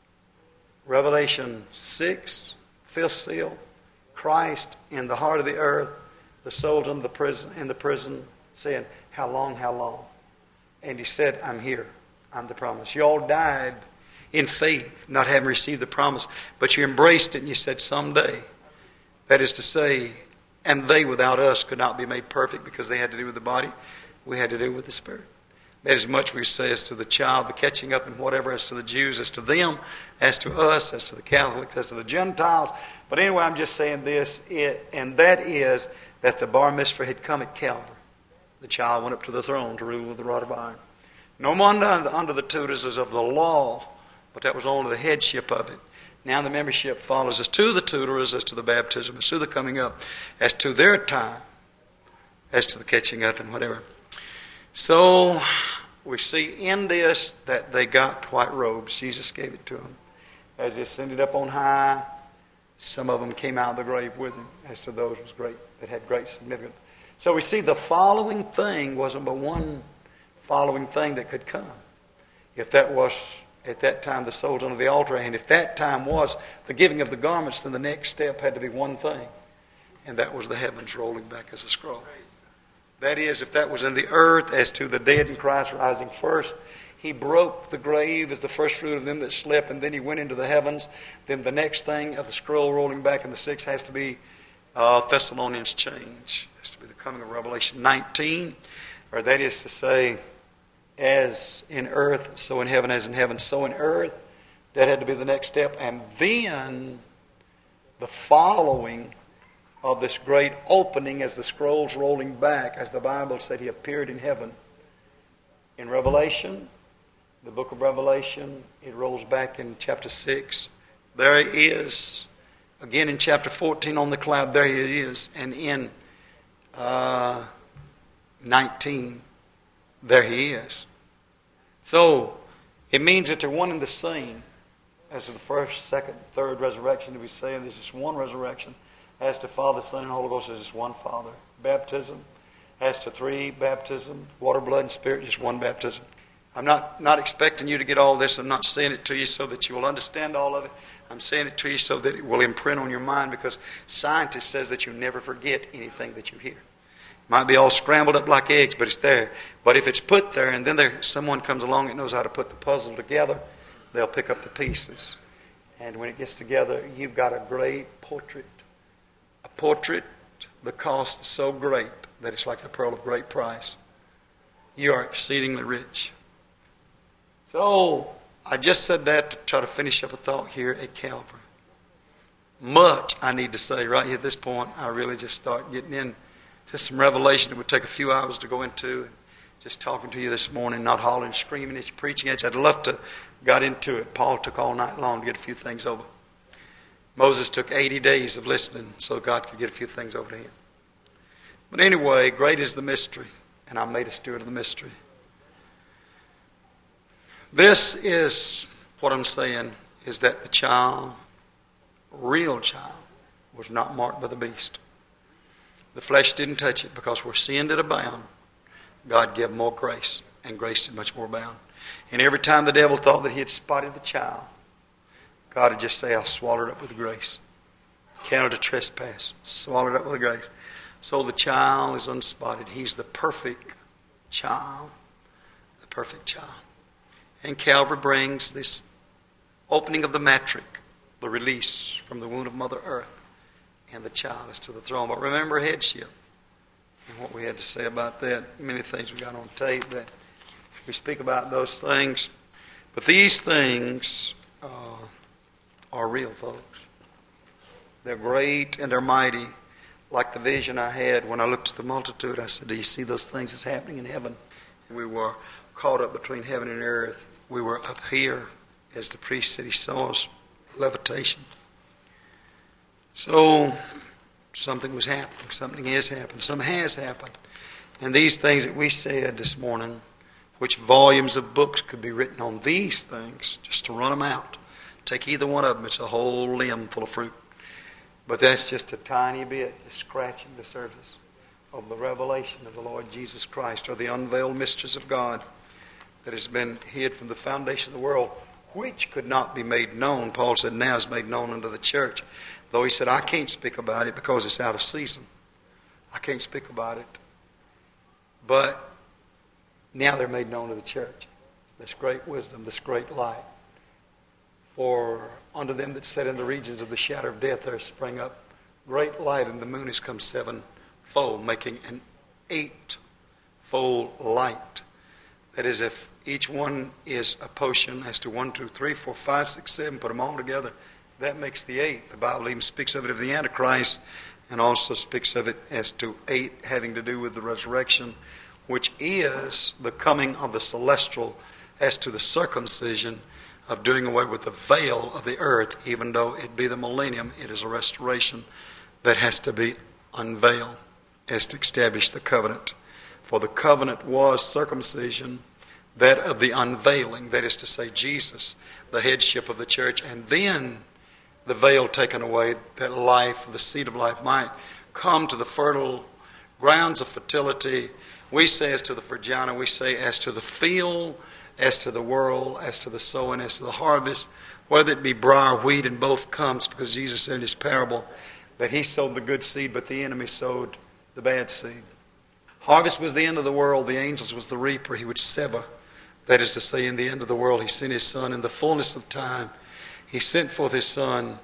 Revelation 6, fifth seal, Christ in the heart of the earth, the souls in the prison, saying, how long, how long? And he said, I'm here. I'm the promise. You all died in faith, not having received the promise, but you embraced it and you said, someday. That is to say, and they without us could not be made perfect because they had to do with the body. We had to do with the Spirit. That is much we say as to the child, the catching up and whatever, as to the Jews, as to them, as to us, as to the Catholics, as to the Gentiles. But anyway, I'm just saying this, and that is that the bar mitzvah had come at Calvary. The child went up to the throne to rule with the rod of iron. No more under the tutors of the law, but that was only the headship of it. Now the membership follows as to the tutors, as to the baptism, as to the coming up, as to their time, as to the catching up and whatever. So we see in this that they got white robes. Jesus gave it to them. As they ascended up on high, some of them came out of the grave with him. As to those was great, that had great significance. So we see the following thing wasn't but one following thing that could come. If that was at that time the souls under the altar, and if that time was the giving of the garments, then the next step had to be one thing, and that was the heavens rolling back as a scroll. That is, if that was in the earth, as to the dead in Christ rising first, he broke the grave as the first fruit of them that slept, and then he went into the heavens. Then the next thing of the scroll rolling back in the sixth has to be Thessalonians change. It has to be the coming of Revelation 19, or that is to say, as in earth, so in heaven, as in heaven, so in earth. That had to be the next step. And then the following of this great opening as the scrolls rolling back, as the Bible said he appeared in heaven. In Revelation, the book of Revelation, it rolls back in chapter 6. There he is. Again in chapter 14 on the cloud, there he is. And in 19, there he is. So it means that they're one and the same. As to the first, second, third resurrection, we say there's just one resurrection. As to Father, Son, and Holy Ghost, there's just one Father. Baptism. As to three, baptism, water, blood, and spirit, just one baptism. I'm not expecting you to get all this. I'm not saying it to you so that you will understand all of it. I'm saying it to you so that it will imprint on your mind, because scientists says that you never forget anything that you hear. It might be all scrambled up like eggs, but it's there. But if it's put there and then someone comes along that knows how to put the puzzle together, they'll pick up the pieces. And when it gets together, you've got a great portrait. A portrait, the cost is so great that it's like the pearl of great price. You are exceedingly rich. So, I just said that to try to finish up a thought here at Calvary. Much I need to say right here at this point. I really just start getting into some revelation that would take a few hours to go into. Just talking to you this morning, not hollering, screaming at you, preaching at you. I'd love to got into it. Paul took all night long to get a few things over. Moses took 80 days of listening so God could get a few things over to him. But anyway, great is the mystery, and I'm made a steward of the mystery. This is what I'm saying, is that the child, real child, was not marked by the beast. The flesh didn't touch it, because where sin did abound, God gave more grace, and grace did much more abound. And every time the devil thought that he had spotted the child, God would just say, I'll swallow it up with grace. Counted a trespass, swallowed it up with grace. So the child is unspotted. He's the perfect child. The perfect child. And Calvary brings this opening of the matric, the release from the womb of Mother Earth, and the child is to the throne. But remember headship. And what we had to say about that. Many things we got on tape that we speak about those things. But these things are real, folks. They're great and they're mighty. Like the vision I had when I looked at the multitude, I said, do you see those things that's happening in heaven? And we were caught up between heaven and earth. We were up here, as the priest said he saw us, levitation. So something was happening. Something is happening. Something has happened. And these things that we said this morning, which volumes of books could be written on these things, just to run them out. Take either one of them, it's a whole limb full of fruit. But that's just a tiny bit, just scratching the surface of the revelation of the Lord Jesus Christ, or the unveiled mysteries of God that has been hid from the foundation of the world, which could not be made known. Paul said, now is made known unto the church. Though he said, I can't speak about it because it's out of season. I can't speak about it. But now they're made known to the church. This great wisdom, this great light. For unto them that sat in the regions of the shadow of death, there sprang up great light, and the moon has come sevenfold, making an eightfold light. That is, if each one is a portion as to 1, 2, 3, 4, 5, 6, 7, put them all together, that makes the eighth. The Bible even speaks of it of the Antichrist, and also speaks of it as to 8 having to do with the resurrection, which is the coming of the celestial as to the circumcision of doing away with the veil of the earth. Even though it be the millennium, it is a restoration that has to be unveiled as to establish the covenant. For the covenant was circumcision, that of the unveiling, that is to say Jesus, the headship of the church, and then the veil taken away, that life, the seed of life, might come to the fertile grounds of fertility. We say as to the Virginia, we say as to the field, as to the world, as to the sowing, as to the harvest, whether it be briar or wheat, in both comes, because Jesus said in his parable that he sowed the good seed, but the enemy sowed the bad seed. Harvest was the end of the world, the angels was the reaper. He would sever. That is to say, in the end of the world, he sent his Son. In the fullness of time, he sent forth his Son,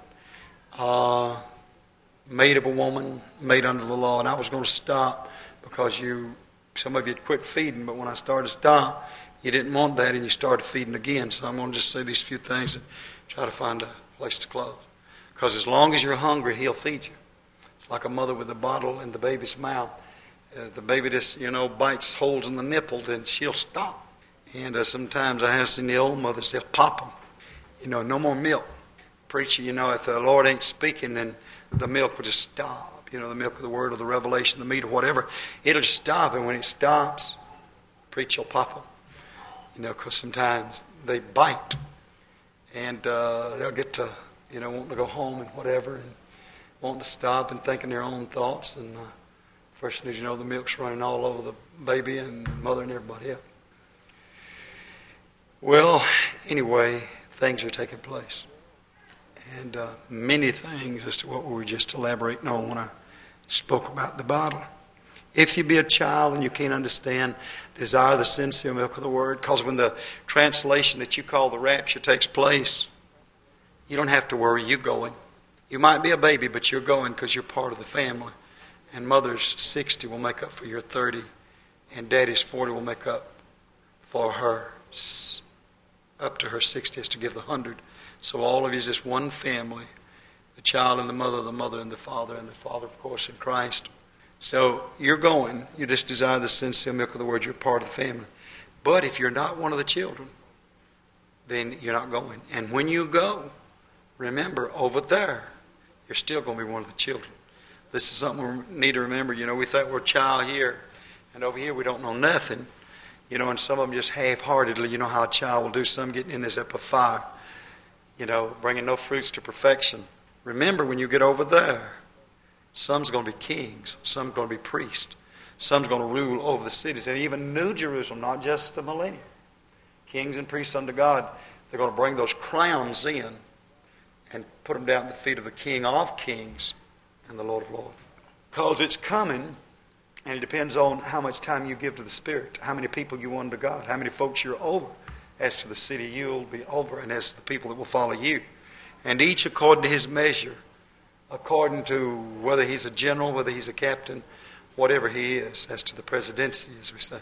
made of a woman, made under the law. And I was going to stop because some of you had quit feeding, but when I started to stop, you didn't want that and you started feeding again. So I'm going to just say these few things and try to find a place to close. Because as long as you're hungry, he'll feed you. It's like a mother with a bottle in the baby's mouth. The baby just, bites holes in the nipple, then she'll stop. And sometimes I have seen the old mothers, they'll pop them. No more milk. Preacher, if the Lord ain't speaking, then the milk will just stop. the milk of the Word or the revelation, the meat or whatever, it'll just stop. And when it stops, preach will pop them. Because sometimes they bite. And they'll get to, wanting to go home and whatever, and wanting to stop and thinking their own thoughts. And first thing the milk's running all over the baby and mother and everybody else. Well, anyway, things are taking place. And many things as to what we were just elaborating on when I spoke about the bottle. If you be a child and you can't understand, desire the sincere milk of the Word. Because when the translation that you call the rapture takes place, you don't have to worry, you're going. You might be a baby, but you're going because you're part of the family. And mother's 60 will make up for your 30. And daddy's 40 will make up for her. Up to her 60 is to give the 100. So all of you is just one family. The child and the mother and the father, of course, in Christ. So you're going. You just desire the sincere milk of the Word. You're part of the family. But if you're not one of the children, then you're not going. And when you go, remember, over there, you're still going to be one of the children. This is something we need to remember. We think we're a child here, and over here we don't know nothing. And some of them just half-heartedly, how a child will do some getting in as up a fire, bringing no fruits to perfection. Remember, when you get over there, some's going to be kings, some's going to be priests, some's going to rule over the cities, and even New Jerusalem, not just the millennium. Kings and priests unto God, they're going to bring those crowns in and put them down at the feet of the King of Kings and the Lord of Lords. Because it's coming, and it depends on how much time you give to the Spirit, how many people you won to God, how many folks you're over. As to the city you'll be over, and as to the people that will follow you. And each according to his measure, according to whether he's a general, whether he's a captain, whatever he is, as to the presidency, as we say.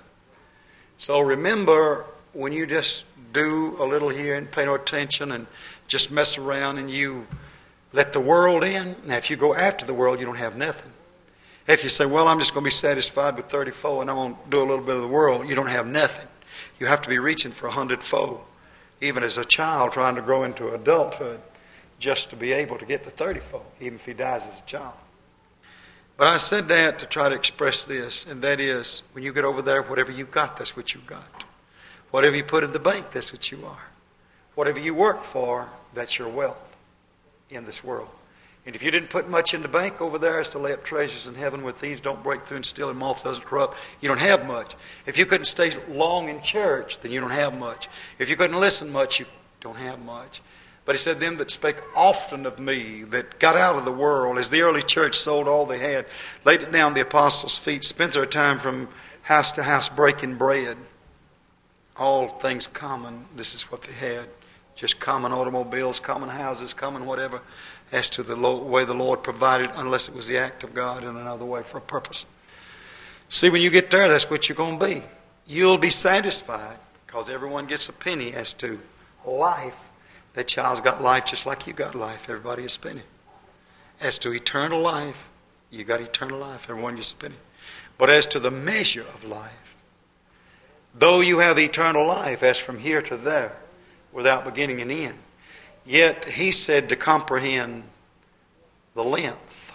So remember, when you just do a little here and pay no attention and just mess around and you let the world in, now if you go after the world, you don't have nothing. If you say, well, I'm just going to be satisfied with 34 and I'm going to do a little bit of the world, you don't have nothing. You have to be reaching for 100-fold, even as a child trying to grow into adulthood, just to be able to get the 30-fold, even if he dies as a child. But I said that to try to express this, and that is, when you get over there, whatever you've got, that's what you've got. Whatever you put in the bank, that's what you are. Whatever you work for, that's your wealth in this world. And if you didn't put much in the bank over there as to lay up treasures in heaven where thieves don't break through and steal and moth doesn't corrupt, you don't have much. If you couldn't stay long in church, then you don't have much. If you couldn't listen much, you don't have much. But he said, them that spake often of me, that got out of the world, as the early church sold all they had, laid it down at the apostles' feet, spent their time from house to house breaking bread. All things common, this is what they had. Just common automobiles, common houses, common whatever, as to the way the Lord provided, unless it was the act of God in another way for a purpose. See, when you get there, that's what you're going to be. You'll be satisfied, because everyone gets a penny as to life. That child's got life just like you got life. Everybody is a penny. As to eternal life, you got eternal life. Everyone gets a penny. But as to the measure of life, though you have eternal life, as from here to there, without beginning and end, yet he said to comprehend the length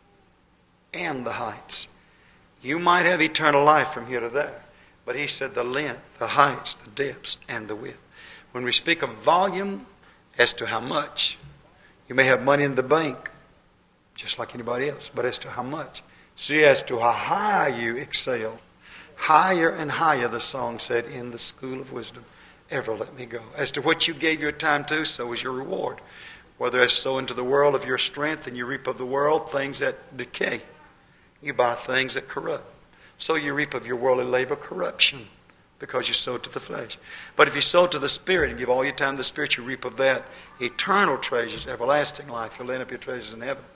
and the heights. You might have eternal life from here to there, but he said the length, the heights, the depths, and the width. When we speak of volume, as to how much, you may have money in the bank, just like anybody else, but as to how much. See, as to how high you excel, higher and higher, the song said, in the school of wisdom, ever let me go. As to what you gave your time to, so is your reward. Whether as sow into the world of your strength, and you reap of the world things that decay. You buy things that corrupt. So you reap of your worldly labor corruption, because you sowed to the flesh. But if you sow to the Spirit and give all your time to the Spirit, you reap of that eternal treasures, everlasting life. You'll land up your treasures in heaven.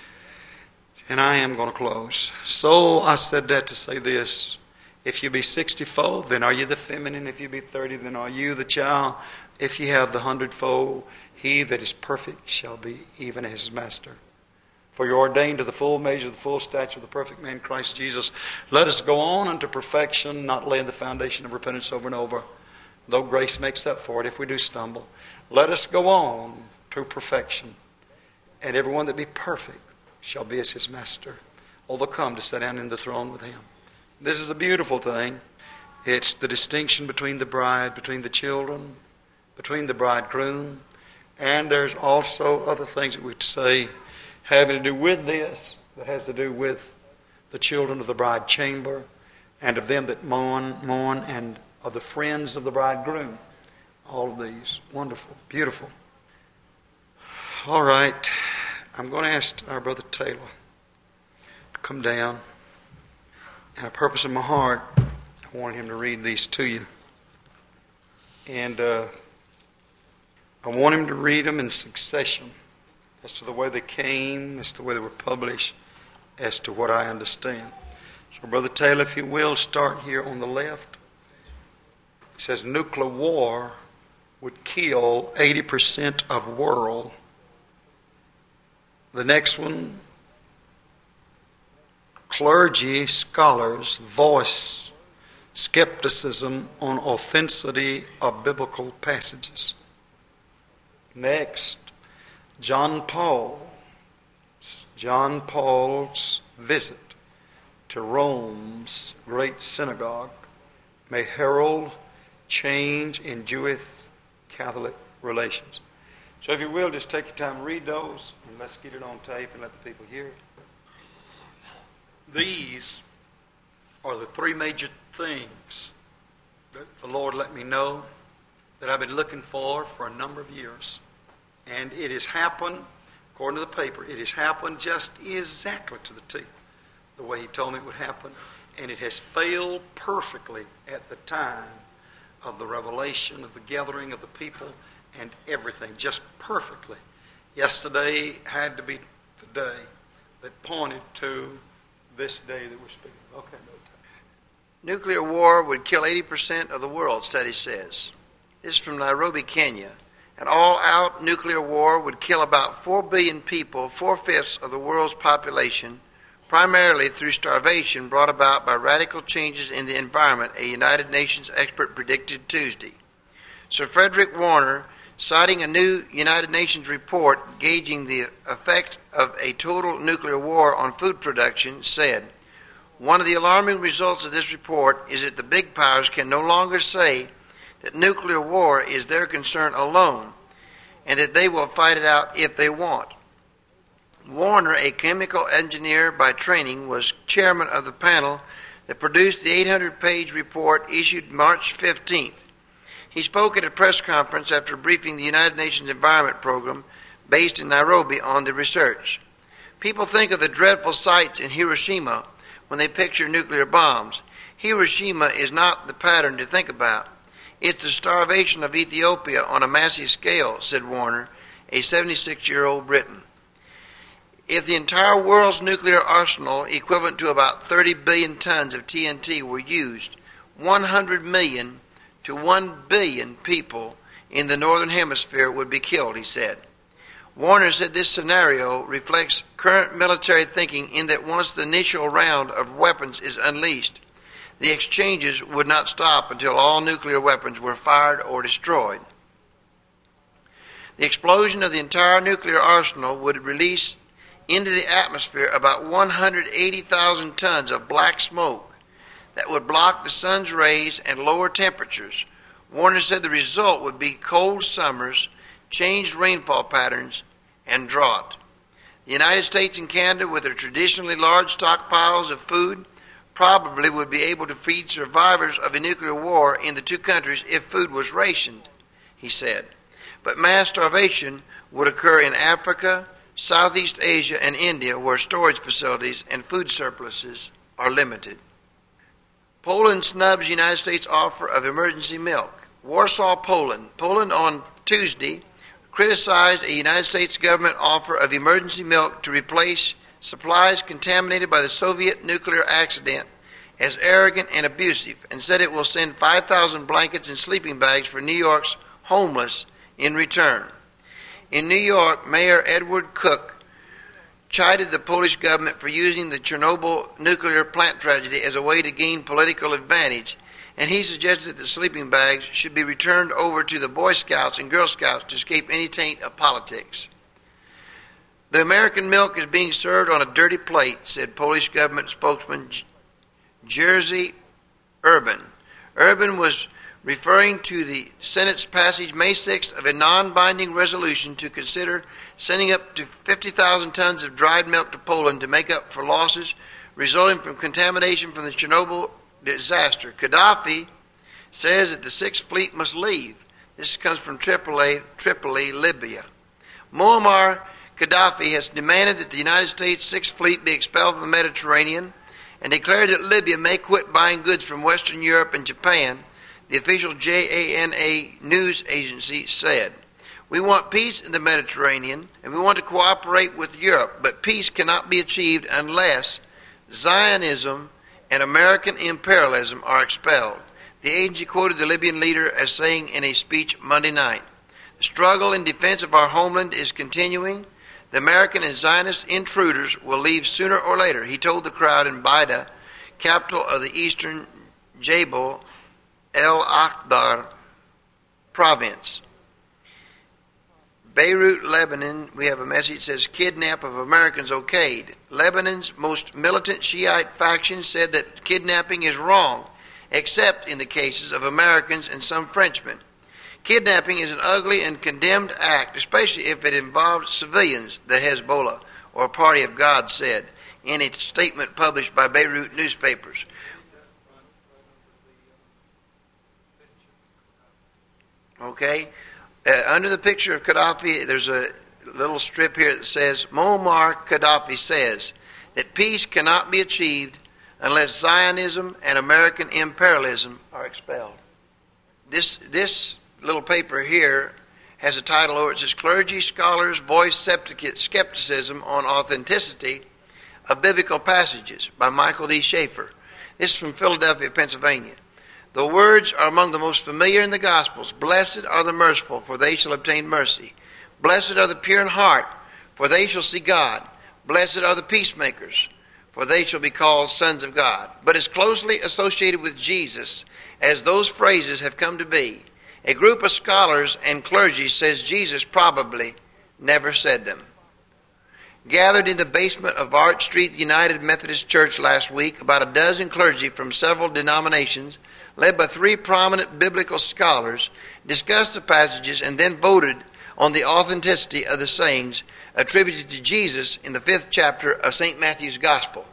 And I am going to close. So I said that to say this. If you be 60-fold, then are you the feminine? If you be 30, then are you the child? If you have the 100-fold, he that is perfect shall be even as his master. For you're ordained to the full measure, the full stature of the perfect man, Christ Jesus. Let us go on unto perfection, not laying the foundation of repentance over and over, though grace makes up for it if we do stumble. Let us go on to perfection. And everyone that be perfect, shall be as his master. Overcome to sit down in the throne with him. This is a beautiful thing. It's the distinction between the bride, between the children, between the bridegroom. And there's also other things that we'd say having to do with this, that has to do with the children of the bride chamber, and of them that mourn, and of the friends of the bridegroom. All of these. Wonderful. Beautiful. All right. I'm going to ask our brother Taylor to come down. And a purpose in my heart, I want him to read these to you. And I want him to read them in succession as to the way they came, as to the way they were published, as to what I understand. So, Brother Taylor, if you will, start here on the left. It says nuclear war would kill 80% of the world. The next one, clergy, scholars voice skepticism on authenticity of biblical passages. Next, John Paul's visit to Rome's great synagogue may herald change in Jewish-Catholic relations. So if you will, just take your time and read those, and let's get it on tape and let the people hear it. These are the three major things that the Lord let me know that I've been looking for a number of years. And it has happened, according to the paper, it has happened just exactly to the T, the way He told me it would happen. And it has failed perfectly at the time of the revelation, of the gathering of the people, and everything, just perfectly. Yesterday had to be the day that pointed to this day that we're speaking. Okay. Nuclear war would kill 80% of the world, study says. This is from Nairobi, Kenya. An all-out nuclear war would kill about 4 billion people, 4/5 of the world's population, primarily through starvation brought about by radical changes in the environment, a United Nations expert predicted Tuesday. Sir Frederick Warner, citing a new United Nations report gauging the effect of a total nuclear war on food production, said, "One of the alarming results of this report is that the big powers can no longer say that nuclear war is their concern alone and that they will fight it out if they want." Warner, a chemical engineer by training, was chairman of the panel that produced the 800-page report issued March 15th. He spoke at a press conference after briefing the United Nations Environment Program based in Nairobi on the research. People think of the dreadful sights in Hiroshima when they picture nuclear bombs. Hiroshima is not the pattern to think about. It's the starvation of Ethiopia on a massive scale, said Warner, a 76-year-old Briton. If the entire world's nuclear arsenal, equivalent to about 30 billion tons of TNT, were used, 100 million to 1 billion people in the Northern Hemisphere would be killed, he said. Warner said this scenario reflects current military thinking in that once the initial round of weapons is unleashed, the exchanges would not stop until all nuclear weapons were fired or destroyed. The explosion of the entire nuclear arsenal would release into the atmosphere about 180,000 tons of black smoke that would block the sun's rays and lower temperatures. Warner said the result would be cold summers, changed rainfall patterns, and drought. The United States and Canada, with their traditionally large stockpiles of food, probably would be able to feed survivors of a nuclear war in the two countries if food was rationed, he said. But mass starvation would occur in Africa, Southeast Asia, and India, where storage facilities and food surpluses are limited. Poland snubs United States offer of emergency milk. Warsaw, Poland. Poland on Tuesday criticized a United States government offer of emergency milk to replace supplies contaminated by the Soviet nuclear accident as arrogant and abusive, and said it will send 5,000 blankets and sleeping bags for New York's homeless in return. In New York, Mayor Edward Cook chided the Polish government for using the Chernobyl nuclear plant tragedy as a way to gain political advantage, and he suggested that the sleeping bags should be returned over to the Boy Scouts and Girl Scouts to escape any taint of politics. The American milk is being served on a dirty plate, said Polish government spokesman Jerzy Urban. Urban was referring to the Senate's passage May 6th of a non-binding resolution to consider sending up to 50,000 tons of dried milk to Poland to make up for losses resulting from contamination from the Chernobyl disaster. Gaddafi says that the Sixth Fleet must leave. This comes from Tripoli, Libya. Muammar Gaddafi has demanded that the United States Sixth Fleet be expelled from the Mediterranean and declared that Libya may quit buying goods from Western Europe and Japan, the official JANA news agency said. We want peace in the Mediterranean and we want to cooperate with Europe, but peace cannot be achieved unless Zionism and American imperialism are expelled. The agency quoted the Libyan leader as saying in a speech Monday night, "The struggle in defense of our homeland is continuing. The American and Zionist intruders will leave sooner or later," he told the crowd in Baida, capital of the eastern Jabal el-Akhdar province. Beirut, Lebanon, we have a message that says, kidnap of Americans okayed. Lebanon's most militant Shiite faction said that kidnapping is wrong, except in the cases of Americans and some Frenchmen. Kidnapping is an ugly and condemned act, especially if it involves civilians, the Hezbollah, or Party of God, said in a statement published by Beirut newspapers. Okay? Under the picture of Gaddafi, there's a little strip here that says, Muammar Gaddafi says that peace cannot be achieved unless Zionism and American imperialism are expelled. This little paper here has a title over it. It says, Clergy Scholars Voice Skepticism on Authenticity of Biblical Passages by Michael D. Schaefer. This is from Philadelphia, Pennsylvania. The words are among the most familiar in the Gospels. Blessed are the merciful, for they shall obtain mercy. Blessed are the pure in heart, for they shall see God. Blessed are the peacemakers, for they shall be called sons of God. But as closely associated with Jesus as those phrases have come to be, a group of scholars and clergy says Jesus probably never said them. Gathered in the basement of Arch Street United Methodist Church last week, about a dozen clergy from several denominations, led by three prominent biblical scholars, discussed the passages and then voted on the authenticity of the sayings attributed to Jesus in the 5th chapter of St. Matthew's Gospel.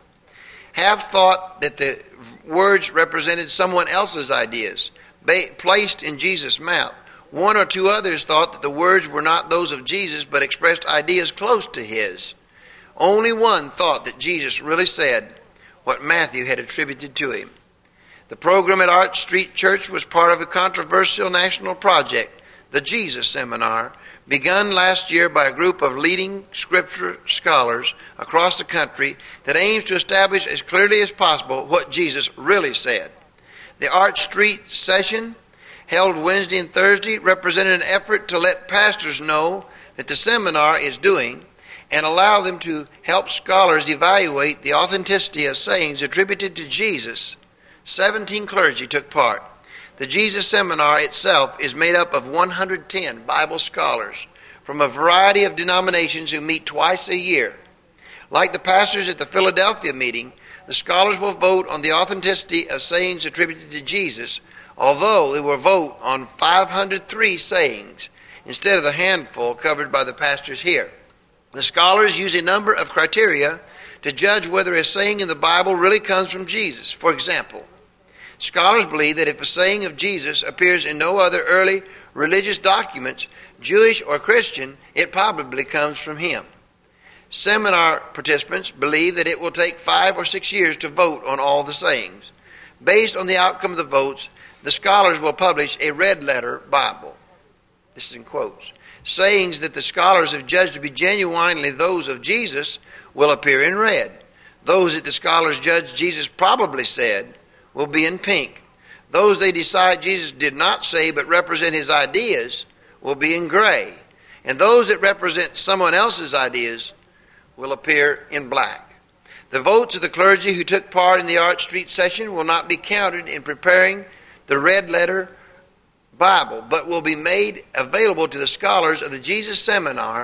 Half thought that the words represented someone else's ideas, placed in Jesus' mouth. One or two others thought that the words were not those of Jesus, but expressed ideas close to his. Only one thought that Jesus really said what Matthew had attributed to him. The program at Arch Street Church was part of a controversial national project, the Jesus Seminar, begun last year by a group of leading scripture scholars across the country that aims to establish as clearly as possible what Jesus really said. The Arch Street session, held Wednesday and Thursday, represented an effort to let pastors know that the seminar is doing and allow them to help scholars evaluate the authenticity of sayings attributed to Jesus. 17 clergy took part. The Jesus Seminar itself is made up of 110 Bible scholars from a variety of denominations who meet twice a year. Like the pastors at the Philadelphia meeting, the scholars will vote on the authenticity of sayings attributed to Jesus, although they will vote on 503 sayings instead of the handful covered by the pastors here. The scholars use a number of criteria to judge whether a saying in the Bible really comes from Jesus. For example, scholars believe that if a saying of Jesus appears in no other early religious documents, Jewish or Christian, it probably comes from him. Seminar participants believe that it will take 5 or 6 years to vote on all the sayings. Based on the outcome of the votes, the scholars will publish a red letter Bible. This is in quotes. Sayings that the scholars have judged to be genuinely those of Jesus will appear in red. Those that the scholars judge Jesus probably said will be in pink. Those they decide Jesus did not say but represent his ideas will be in gray. And those that represent someone else's ideas will appear in black. The votes of the clergy who took part in the Arch Street session will not be counted in preparing the red letter Bible, but will be made available to the scholars of the Jesus Seminar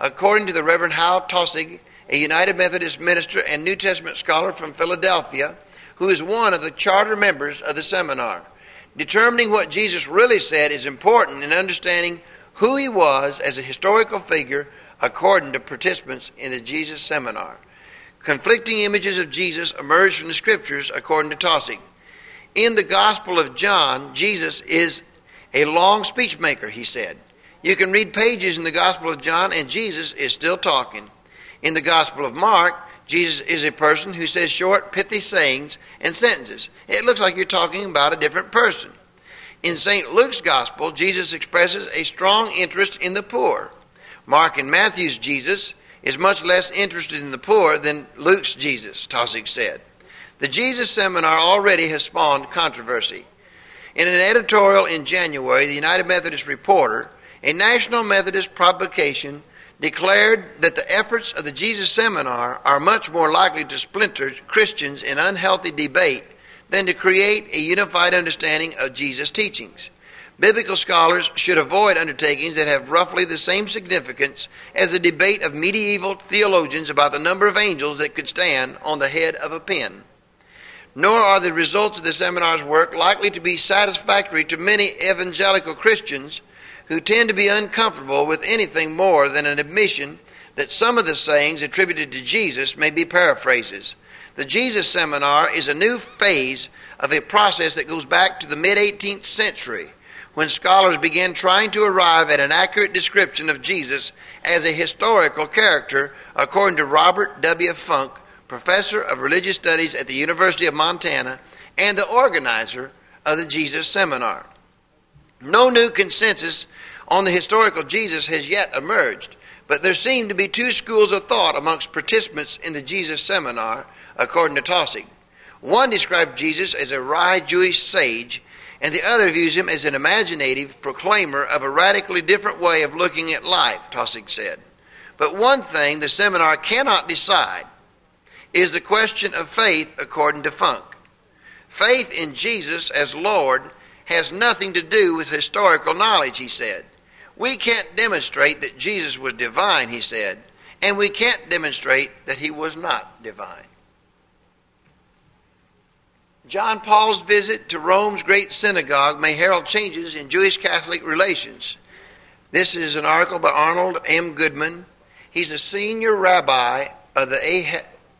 according to the Reverend Hal Taussig, a United Methodist minister and New Testament scholar from Philadelphia, who is one of the charter members of the seminar. Determining what Jesus really said is important in understanding who he was as a historical figure according to participants in the Jesus seminar. Conflicting images of Jesus emerge from the scriptures according to Taussig. In the Gospel of John, Jesus is a long speech maker, he said. You can read pages in the Gospel of John and Jesus is still talking. In the Gospel of Mark, Jesus is a person who says short, pithy sayings and sentences. It looks like you're talking about a different person. In St. Luke's Gospel, Jesus expresses a strong interest in the poor. Mark and Matthew's Jesus is much less interested in the poor than Luke's Jesus, Taussig said. The Jesus seminar already has spawned controversy. In an editorial in January, the United Methodist Reporter, a National Methodist publication, declared that the efforts of the Jesus seminar are much more likely to splinter Christians in unhealthy debate than to create a unified understanding of Jesus' teachings. Biblical scholars should avoid undertakings that have roughly the same significance as the debate of medieval theologians about the number of angels that could stand on the head of a pen. Nor are the results of the seminar's work likely to be satisfactory to many evangelical Christians who tend to be uncomfortable with anything more than an admission that some of the sayings attributed to Jesus may be paraphrases. The Jesus seminar is a new phase of a process that goes back to the mid-18th century, when scholars began trying to arrive at an accurate description of Jesus as a historical character, according to Robert W. Funk, professor of religious studies at the University of Montana and the organizer of the Jesus seminar. No new consensus on the historical Jesus has yet emerged, but there seem to be two schools of thought amongst participants in the Jesus seminar, according to Taussig. One described Jesus as a wry Jewish sage, and the other views him as an imaginative proclaimer of a radically different way of looking at life, Taussig said. But one thing the seminar cannot decide is the question of faith, according to Funk. Faith in Jesus as Lord has nothing to do with historical knowledge, he said. We can't demonstrate that Jesus was divine, he said, and we can't demonstrate that he was not divine. John Paul's visit to Rome's great synagogue may herald changes in Jewish-Catholic relations. This is an article by Arnold M. Goodman. He's a senior rabbi of the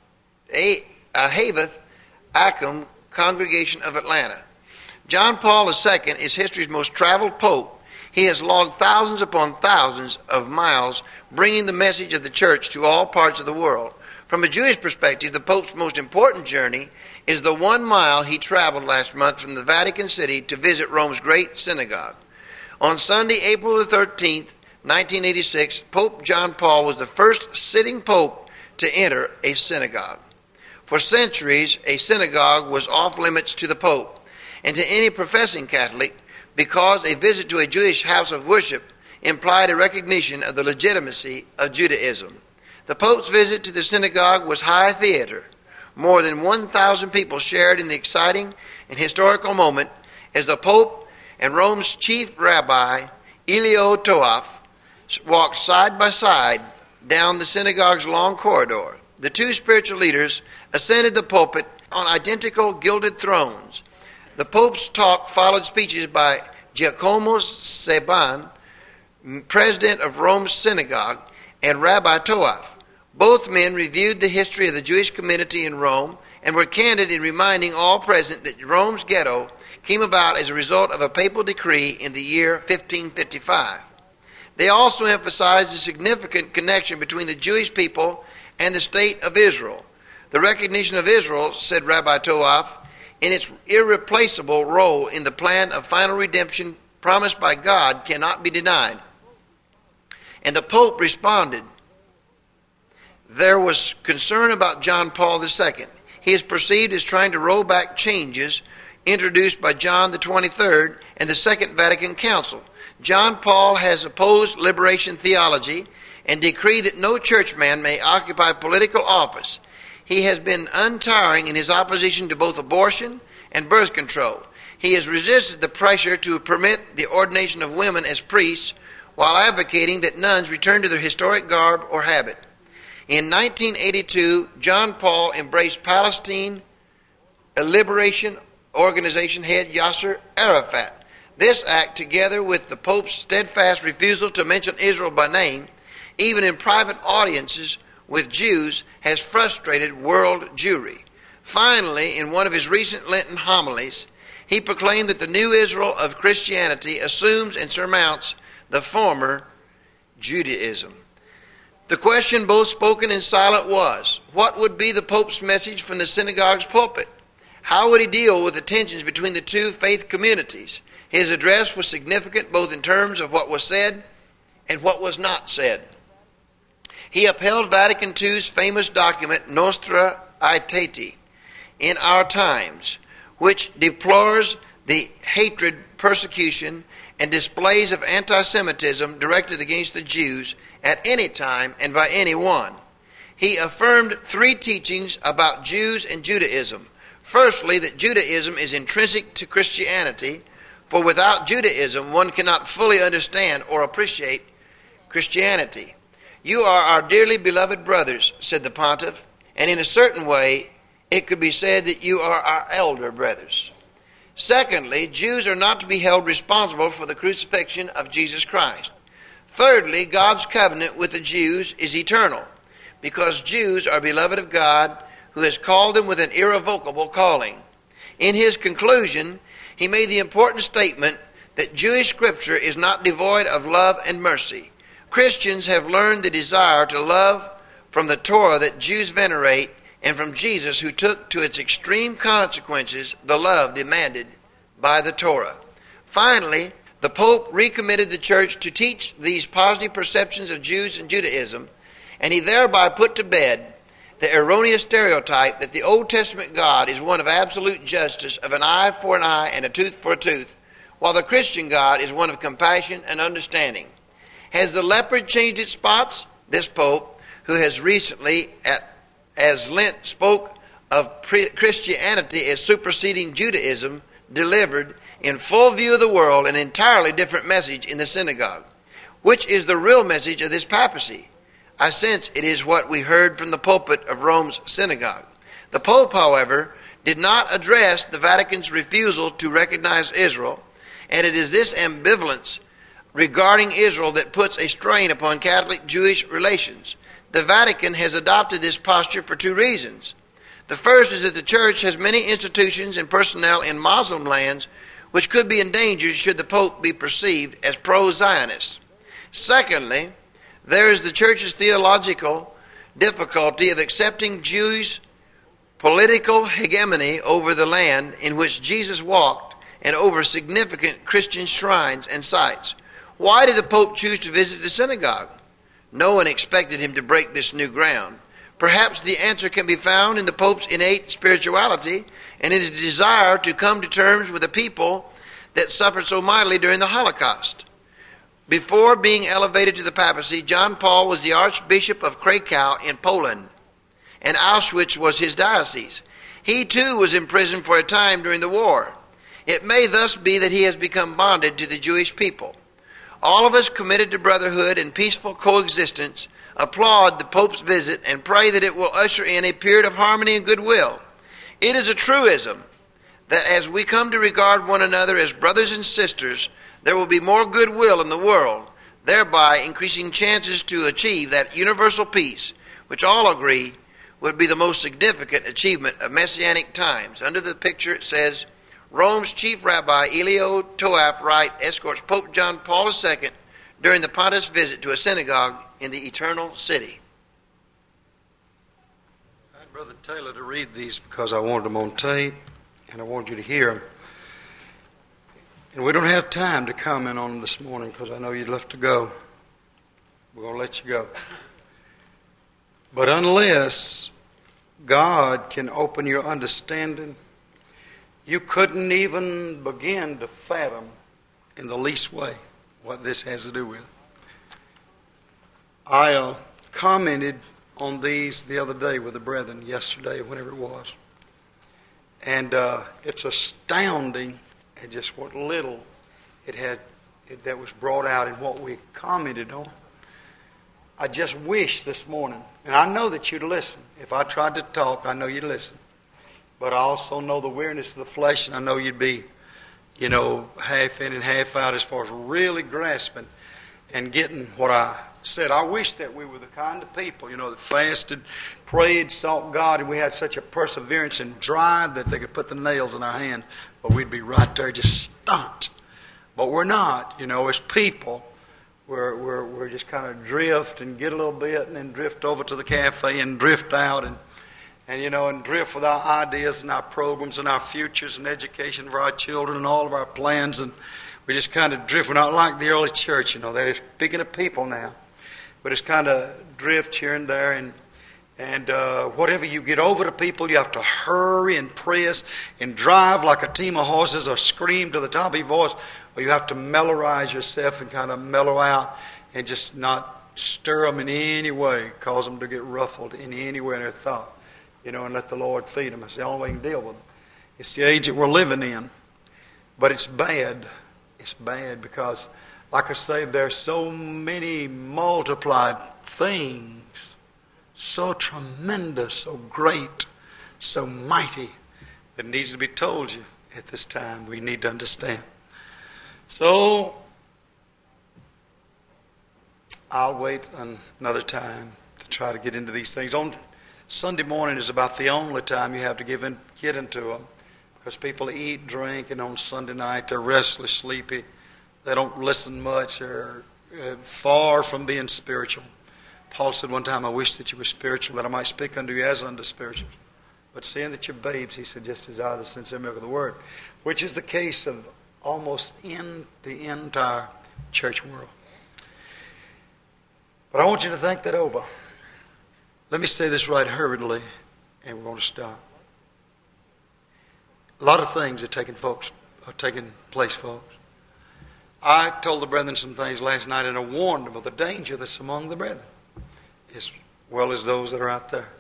Ahavath Achim Congregation of Atlanta. John Paul II is history's most traveled pope. He has logged thousands upon thousands of miles, bringing the message of the church to all parts of the world. From a Jewish perspective, the Pope's most important journey is the 1 mile he traveled last month from the Vatican City to visit Rome's great synagogue. On Sunday, April the 13th, 1986, Pope John Paul was the first sitting pope to enter a synagogue. For centuries, a synagogue was off limits to the Pope and to any professing Catholic because a visit to a Jewish house of worship implied a recognition of the legitimacy of Judaism. The Pope's visit to the synagogue was high theater. More than 1,000 people shared in the exciting and historical moment as the Pope and Rome's chief rabbi, Elio Toaf, walked side by side down the synagogue's long corridor. The two spiritual leaders ascended the pulpit on identical gilded thrones. The Pope's talk followed speeches by Giacomo Seban, president of Rome's synagogue, and Rabbi Toaf. Both men reviewed the history of the Jewish community in Rome and were candid in reminding all present that Rome's ghetto came about as a result of a papal decree in the year 1555. They also emphasized the significant connection between the Jewish people and the state of Israel. The recognition of Israel, said Rabbi Toaf, in its irreplaceable role in the plan of final redemption promised by God cannot be denied. And the Pope responded, there was concern about John Paul II. He is perceived as trying to roll back changes introduced by John the 23rd and the Second Vatican Council. John Paul has opposed liberation theology and decreed that no churchman may occupy political office. He has been untiring in his opposition to both abortion and birth control. He has resisted the pressure to permit the ordination of women as priests while advocating that nuns return to their historic garb or habit. In 1982, John Paul embraced Palestine Liberation Organization head Yasser Arafat. This act, together with the Pope's steadfast refusal to mention Israel by name, even in private audiences with Jews, has frustrated world Jewry. Finally, in one of his recent Lenten homilies, he proclaimed that the new Israel of Christianity assumes and surmounts the former Judaism. The question, both spoken and silent, was, what would be the Pope's message from the synagogue's pulpit? How would he deal with the tensions between the two faith communities? His address was significant both in terms of what was said and what was not said. He upheld Vatican II's famous document, Nostra Aetate, in our times, which deplores the hatred, persecution, and displays of anti-Semitism directed against the Jews at any time and by anyone. He affirmed three teachings about Jews and Judaism. Firstly, that Judaism is intrinsic to Christianity, for without Judaism one cannot fully understand or appreciate Christianity. You are our dearly beloved brothers, said the pontiff, and in a certain way it could be said that you are our elder brothers. Secondly, Jews are not to be held responsible for the crucifixion of Jesus Christ. Thirdly, God's covenant with the Jews is eternal, because Jews are beloved of God, who has called them with an irrevocable calling. In his conclusion, he made the important statement that Jewish scripture is not devoid of love and mercy. Christians have learned the desire to love from the Torah that Jews venerate and from Jesus, who took to its extreme consequences the love demanded by the Torah. Finally, the Pope recommitted the Church to teach these positive perceptions of Jews and Judaism, and he thereby put to bed the erroneous stereotype that the Old Testament God is one of absolute justice, of an eye for an eye and a tooth for a tooth, while the Christian God is one of compassion and understanding. Has the leopard changed its spots? This Pope, who has recently, as Lent spoke of Christianity as superseding Judaism, delivered in full view of the world an entirely different message in the synagogue. Which is the real message of this papacy? I sense it is what we heard from the pulpit of Rome's synagogue. The Pope, however, did not address the Vatican's refusal to recognize Israel, and it is this ambivalence regarding Israel that puts a strain upon Catholic-Jewish relations. The Vatican has adopted this posture for two reasons. The first is that the Church has many institutions and personnel in Muslim lands which could be endangered should the Pope be perceived as pro-Zionist. Secondly, there is the Church's theological difficulty of accepting Jews' political hegemony over the land in which Jesus walked and over significant Christian shrines and sites. Why did the Pope choose to visit the synagogue? No one expected him to break this new ground. Perhaps the answer can be found in the Pope's innate spirituality and in his desire to come to terms with a people that suffered so mightily during the Holocaust. Before being elevated to the papacy, John Paul was the Archbishop of Krakow in Poland, and Auschwitz was his diocese. He too was imprisoned for a time during the war. It may thus be that he has become bonded to the Jewish people. All of us committed to brotherhood and peaceful coexistence applaud the Pope's visit and pray that it will usher in a period of harmony and goodwill. It is a truism that as we come to regard one another as brothers and sisters, there will be more goodwill in the world, thereby increasing chances to achieve that universal peace, which all agree would be the most significant achievement of Messianic times. Under the picture it says, Rome's chief rabbi Elio Toaf Wright escorts Pope John Paul II during the pontiff's visit to a synagogue in the Eternal City. I had Brother Taylor to read these because I wanted them on tape, and I wanted you to hear them. And we don't have time to comment on them this morning because I know you'd love to go. We're going to let you go. But unless God can open your understanding, you couldn't even begin to fathom in the least way what this has to do with. I commented on these the other day with the brethren, yesterday, whenever it was. And it's astounding at just what little it that was brought out in what we commented on. I just wish this morning, and I know that you'd listen. If I tried to talk, I know you'd listen. But I also know the weariness of the flesh, and I know you'd be, half in and half out as far as really grasping and getting what I said. I wish that we were the kind of people, that fasted, prayed, sought God, and we had such a perseverance and drive that they could put the nails in our hands, but we'd be right there just stumped. But we're not, as people. We're just kind of drift and get a little bit and then drift over to the cafe and drift out and drift with our ideas and our programs and our futures and education for our children and all of our plans, and we just kind of drift. We're not like the early church, that is speaking of people now, but it's kind of drift here and there, and whatever you get over to people, you have to hurry and press and drive like a team of horses or scream to the top of your voice, or you have to mellowize yourself and kind of mellow out and just not stir them in any way, cause them to get ruffled in any way in their thought, and let the Lord feed them. It's the only way you can deal with them. It's the age that we're living in, but it's bad. It's bad because, like I say, there's so many multiplied things, so tremendous, so great, so mighty, that needs to be told you at this time. We need to understand. So, I'll wait another time to try to get into these things. On Sunday morning is about the only time you have to get into them, because people eat, drink, and on Sunday night they're restless, sleepy. They don't listen much. They're far from being spiritual. Paul said one time, I wish that you were spiritual, that I might speak unto you as unto spirituals. But seeing that you're babes, he said, just as I the sincere milk of the word, which is the case of almost in the entire church world. But I want you to think that over. Let me say this right hurriedly, and we're going to stop. A lot of things are taking place, folks. I told the brethren some things last night, and I warned them of the danger that's among the brethren, as well as those that are out there.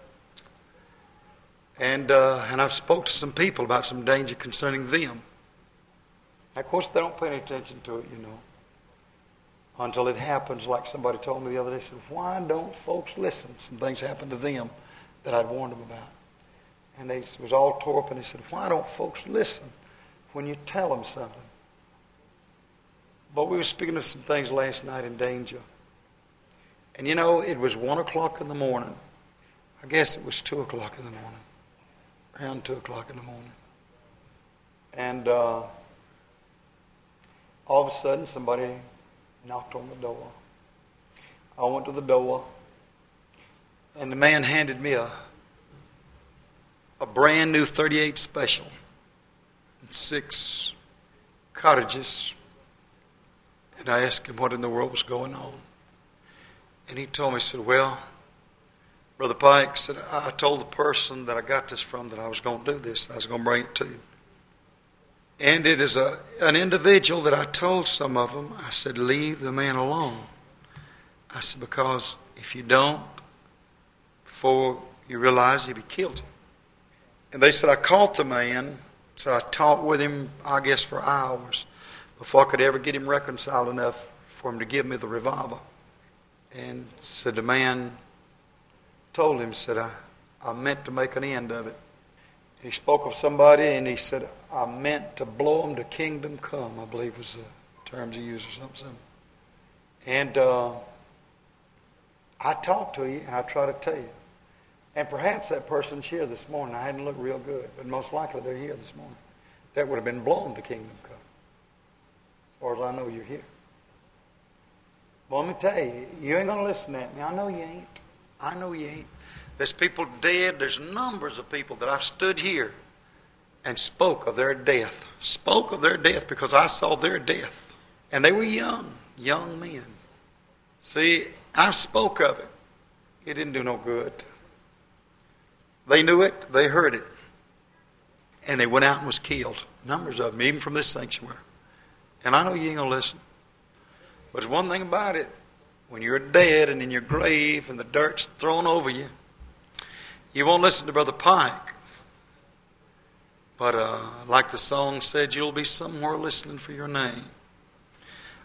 And I've spoke to some people about some danger concerning them. Of course, they don't pay any attention to it, until it happens. Like somebody told me the other day, said, why don't folks listen? Some things happened to them that I'd warned them about. And they was all tore up, and they said, why don't folks listen when you tell them something? But we were speaking of some things last night in danger. And it was 1 o'clock in the morning. I guess it was 2 o'clock in the morning. Around 2 o'clock in the morning. And all of a sudden, somebody knocked on the door. I went to the door, and the man handed me a brand new 38 Special, 6 cartridges, and I asked him what in the world was going on. And he told me, he said, well, Brother Pike, said, I told the person that I got this from that I was going to do this, I was going to bring it to you. And it is an individual that I told some of them, I said, leave the man alone. I said, because if you don't, before you realize he'll be killed. And they said, I caught the man, said I talked with him, I guess, for hours before I could ever get him reconciled enough for him to give me the revolver. And said the man told him, said, I meant to make an end of it. He spoke of somebody, and he said, I meant to blow them to kingdom come, I believe was the terms he used or something. And I talked to you, and I try to tell you. And perhaps that person's here this morning. I hadn't looked real good, but most likely they're here this morning. That would have been blown to kingdom come. As far as I know, you're here. Well, let me tell you, you ain't going to listen at me. I know you ain't. I know you ain't. There's people dead. There's numbers of people that I've stood here and spoke of their death. Spoke of their death because I saw their death. And they were young men. See, I spoke of it. It didn't do no good. They knew it. They heard it. And they went out and was killed. Numbers of them, even from this sanctuary. And I know you ain't going to listen. But there's one thing about it. When you're dead and in your grave and the dirt's thrown over you, you won't listen to Brother Pike. But like the song said, you'll be somewhere listening for your name.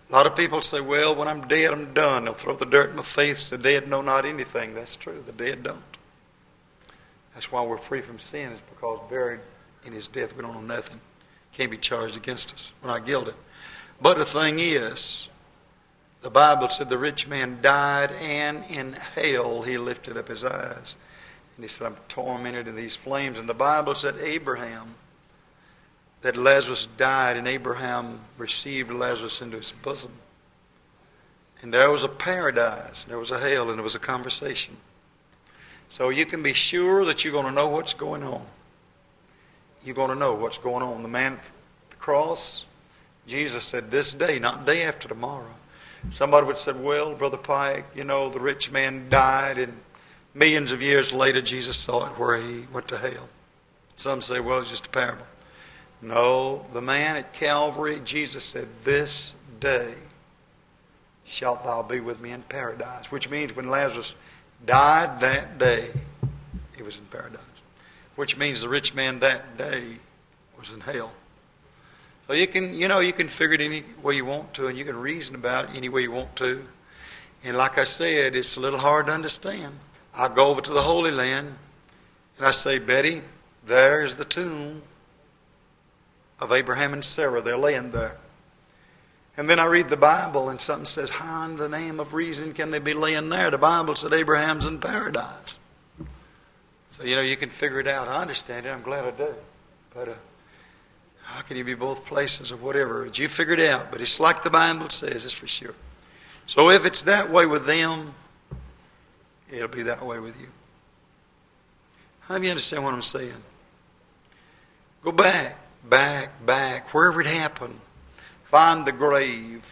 A lot of people say, well, when I'm dead, I'm done. They'll throw the dirt in my face. The dead know not anything. That's true. The dead don't. That's why we're free from sin, is because buried in his death, we don't know nothing. Can't be charged against us. We're not guilty. But the thing is, the Bible said the rich man died, and in hell he lifted up his eyes. And he said, I'm tormented in these flames. And the Bible said Abraham, that Lazarus died, and Abraham received Lazarus into his bosom. And there was a paradise, there was a hell, and there was a conversation. So you can be sure that you're going to know what's going on. You're going to know what's going on. The man at the cross, Jesus said, this day, not day after tomorrow. Somebody would say, well, Brother Pike, you know, the rich man died, and millions of years later Jesus saw it where he went to hell. Some say, well, it's just a parable. No, the man at Calvary, Jesus said, this day shalt thou be with me in paradise. Which means when Lazarus died that day, he was in paradise. Which means the rich man that day was in hell. So you can figure it any way you want to, and you can reason about it any way you want to. And like I said, it's a little hard to understand. I go over to the Holy Land, and I say, Betty, there's the tomb of Abraham and Sarah. They're laying there. And then I read the Bible, and something says, how in the name of reason can they be laying there? The Bible said Abraham's in paradise. So, you can figure it out. I understand it. I'm glad I do. But how can you be both places or whatever? But you figure it out. But it's like the Bible says, it's for sure. So if it's that way with them, it'll be that way with you. How do you understand what I'm saying? Go back, wherever it happened. Find the grave.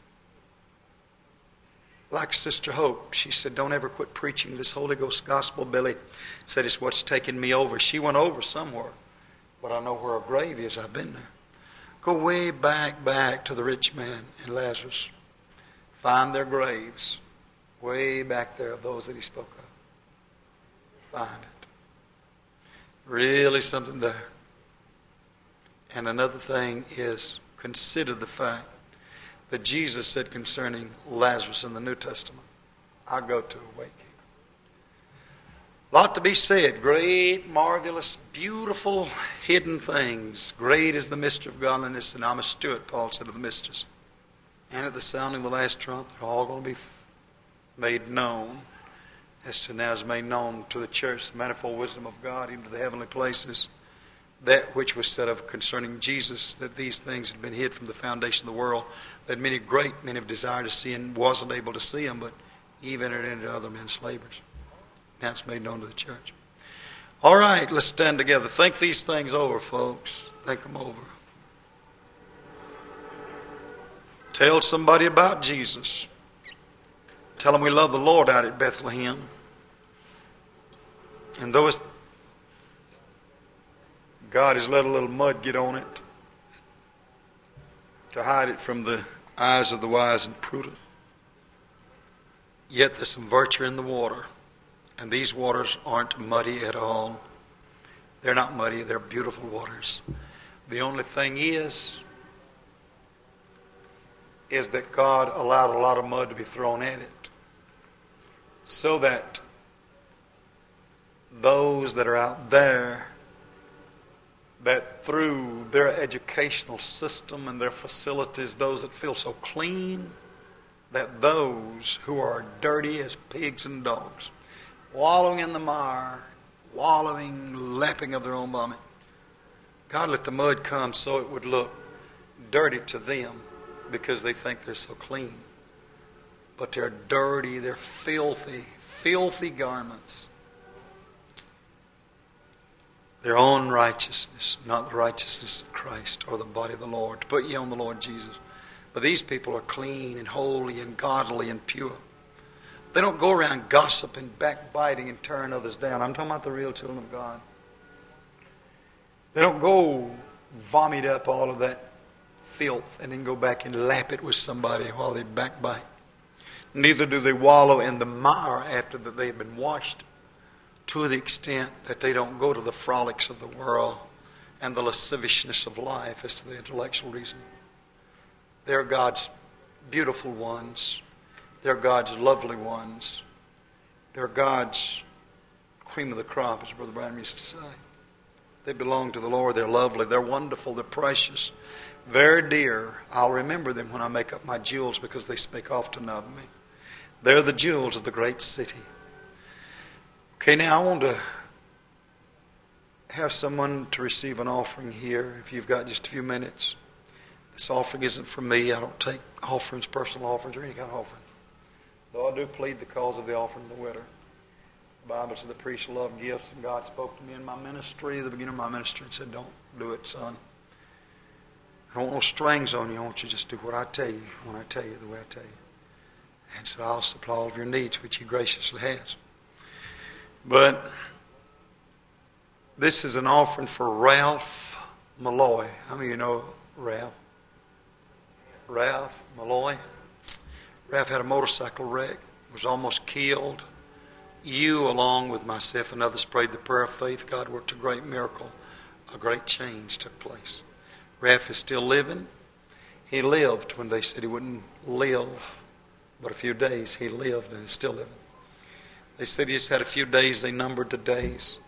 Like Sister Hope, she said, don't ever quit preaching this Holy Ghost gospel. Billy said, it's what's taken me over. She went over somewhere, but I know where her grave is. I've been there. Go way back to the rich man and Lazarus. Find their graves way back there of those that he spoke of. Find it. Really something there. And another thing is, consider the fact that Jesus said concerning Lazarus in the New Testament, I go to awake him. A lot to be said. Great, marvelous, beautiful, hidden things. Great is the mystery of godliness, and I'm a steward, Paul said of the mysteries. And at the sounding of the last trump, they're all going to be made known, as to now is made known to the church, the manifold wisdom of God, even to the heavenly places. That which was said of concerning Jesus, that these things had been hid from the foundation of the world, that many great men have desired to see and wasn't able to see them, but even entered into other men's labors. Now it's made known to the church. All right, let's stand together. Think these things over, folks. Think them over. Tell somebody about Jesus. Tell them we love the Lord out at Bethlehem. And though it's God has let a little mud get on it to hide it from the eyes of the wise and prudent. Yet there's some virtue in the water. And these waters aren't muddy at all. They're not muddy. They're beautiful waters. The only thing is that God allowed a lot of mud to be thrown at it, so that those that are out there, that through their educational system and their facilities, those that feel so clean, that those who are dirty as pigs and dogs, wallowing in the mire, lapping of their own vomit, God let the mud come so it would look dirty to them because they think they're so clean. But they're dirty, they're filthy garments. Their own righteousness, not the righteousness of Christ or the body of the Lord, to put you on the Lord Jesus. But these people are clean and holy and godly and pure. They don't go around gossiping, backbiting, and tearing others down. I'm talking about the real children of God. They don't go vomit up all of that filth and then go back and lap it with somebody while they backbite. Neither do they wallow in the mire after that they've been washed, to the extent that they don't go to the frolics of the world and the lasciviousness of life as to the intellectual reason. They're God's beautiful ones. They're God's lovely ones. They're God's cream of the crop, as Brother Branham used to say. They belong to the Lord. They're lovely. They're wonderful. They're precious. Very dear. I'll remember them when I make up my jewels because they speak often of me. They're the jewels of the great city. Okay, now I want to have someone to receive an offering here, if you've got just a few minutes. This offering isn't for me. I don't take offerings, personal offerings, or any kind of offering. Though I do plead the cause of the offering of the widow. The Bible said the priest loved gifts, and God spoke to me in my ministry, at the beginning of my ministry, and said, don't do it, son. I don't want no strings on you. I want you to just do what I tell you, when I tell you, the way I tell you. And so I'll supply all of your needs, which He graciously has. But this is an offering for Ralph Malloy. How many of you know Ralph? Ralph Malloy. Ralph had a motorcycle wreck, was almost killed. You, along with myself and others, prayed the prayer of faith. God worked a great miracle. A great change took place. Ralph is still living. He lived when they said he wouldn't live but a few days. He lived and is still living. They said he just had a few days. They numbered the days.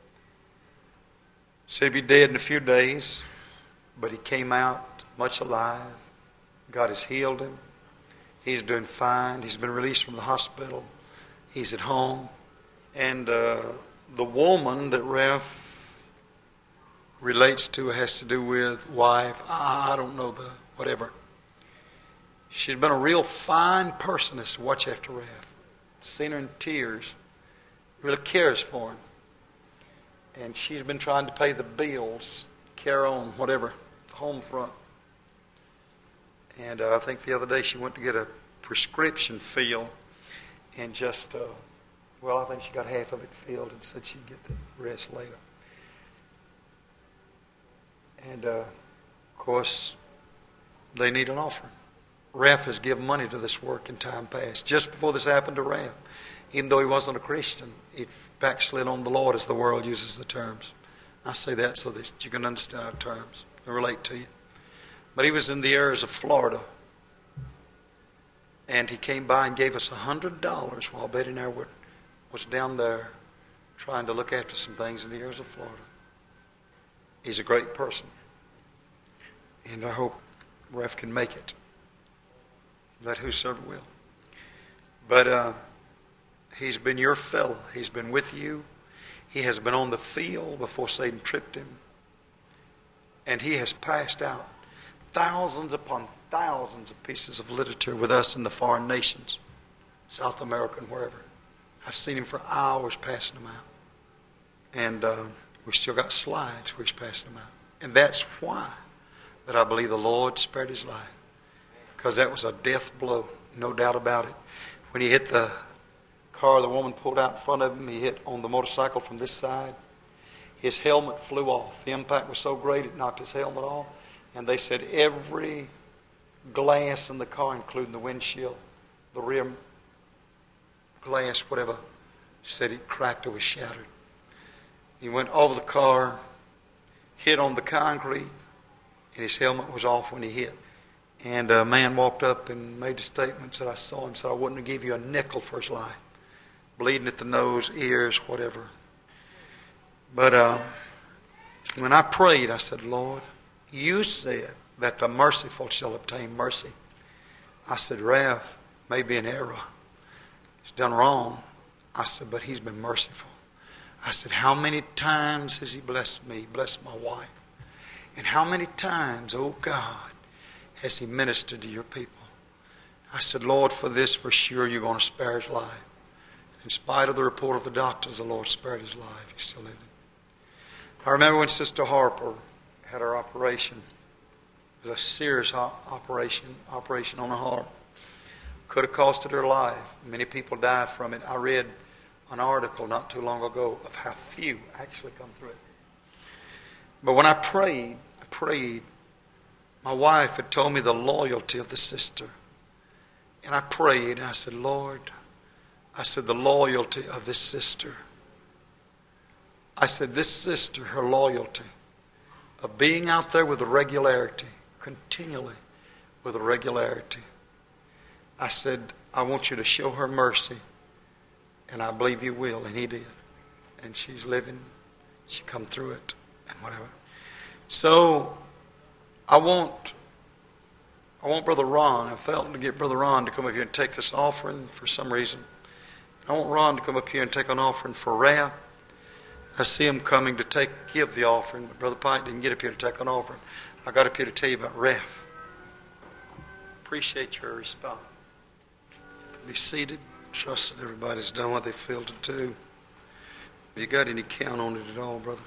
Said he'd be dead in a few days, but he came out much alive. God has healed him. He's doing fine. He's been released from the hospital. He's at home. And the woman that Ralph relates to has to do with wife. I don't know the whatever. She's been a real fine person as to watch after Ralph. Seen her in tears. Really cares for him. And she's been trying to pay the bills, carry on, whatever, home front. And I think the other day she went to get a prescription filled and just, I think she got half of it filled and said she'd get the rest later. And, of course, they need an offering. Ralph has given money to this work in time past. Just before this happened to Ralph, even though he wasn't a Christian, he backslid on the Lord, as the world uses the terms. I say that so that you can understand our terms and relate to you. But he was in the areas of Florida, and he came by and gave us $100 while Betty and I was down there trying to look after some things in the areas of Florida. He's a great person, and I hope Ralph can make it. Let whosoever will. But he's been your fellow. He's been with you. He has been on the field before Satan tripped him. And he has passed out thousands upon thousands of pieces of literature with us in the foreign nations, South America and wherever. I've seen him for hours passing them out. And we still got slides where he's passing them out. And that's why that I believe the Lord spared his life. Because that was a death blow, no doubt about it. When he hit the car, the woman pulled out in front of him. He hit on the motorcycle from this side. His helmet flew off. The impact was so great it knocked his helmet off. And they said every glass in the car, including the windshield, the rear glass, whatever, said it cracked or was shattered. He went over the car, hit on the concrete, and his helmet was off when he hit. And a man walked up and made a statement, said, I saw him, said, I wouldn't have give you a nickel for his life. Bleeding at the nose, ears, whatever. But when I prayed, I said, Lord, you said that the merciful shall obtain mercy. I said, Ralph may be an error. He's done wrong. I said, but he's been merciful. I said, how many times has he blessed me, blessed my wife? And how many times, oh God, has he ministered to your people? I said, Lord, for this, for sure, you're going to spare his life. In spite of the report of the doctors, the Lord spared his life. He's still living. I remember when Sister Harper had her operation. It was a serious operation on her heart. Could have costed her life. Many people died from it. I read an article not too long ago of how few actually come through it. But when I prayed, my wife had told me the loyalty of the sister. And I prayed, and I said, Lord, I said, the loyalty of this sister. I said, this sister, her loyalty of being out there with a regularity, continually with a regularity. I said, I want you to show her mercy, and I believe you will, and he did. And she's living, she come through it, and whatever. So, I want Brother Ron, I felt to get Brother Ron to come up here and take this offering for some reason. I want Ron to come up here and take an offering for Ralph. I see him coming to give the offering, but Brother Pike didn't get up here to take an offering. I got up here to tell you about Ralph. Appreciate your response. Be seated. Trust that everybody's done what they feel to do. Have you got any count on it at all, brother?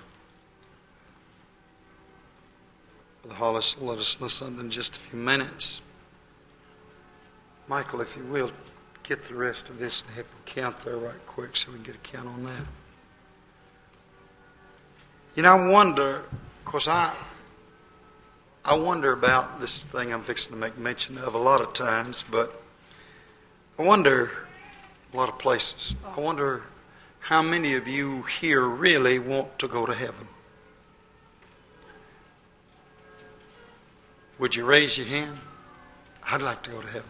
Brother Hollis will let us know something in just a few minutes. Michael, if you will, get the rest of this and help me count there right quick so we can get a count on that. You know, I wonder, of course, I wonder about this thing I'm fixing to make mention of a lot of times, but I wonder, a lot of places, I wonder how many of you here really want to go to heaven. Would you raise your hand? I'd like to go to heaven.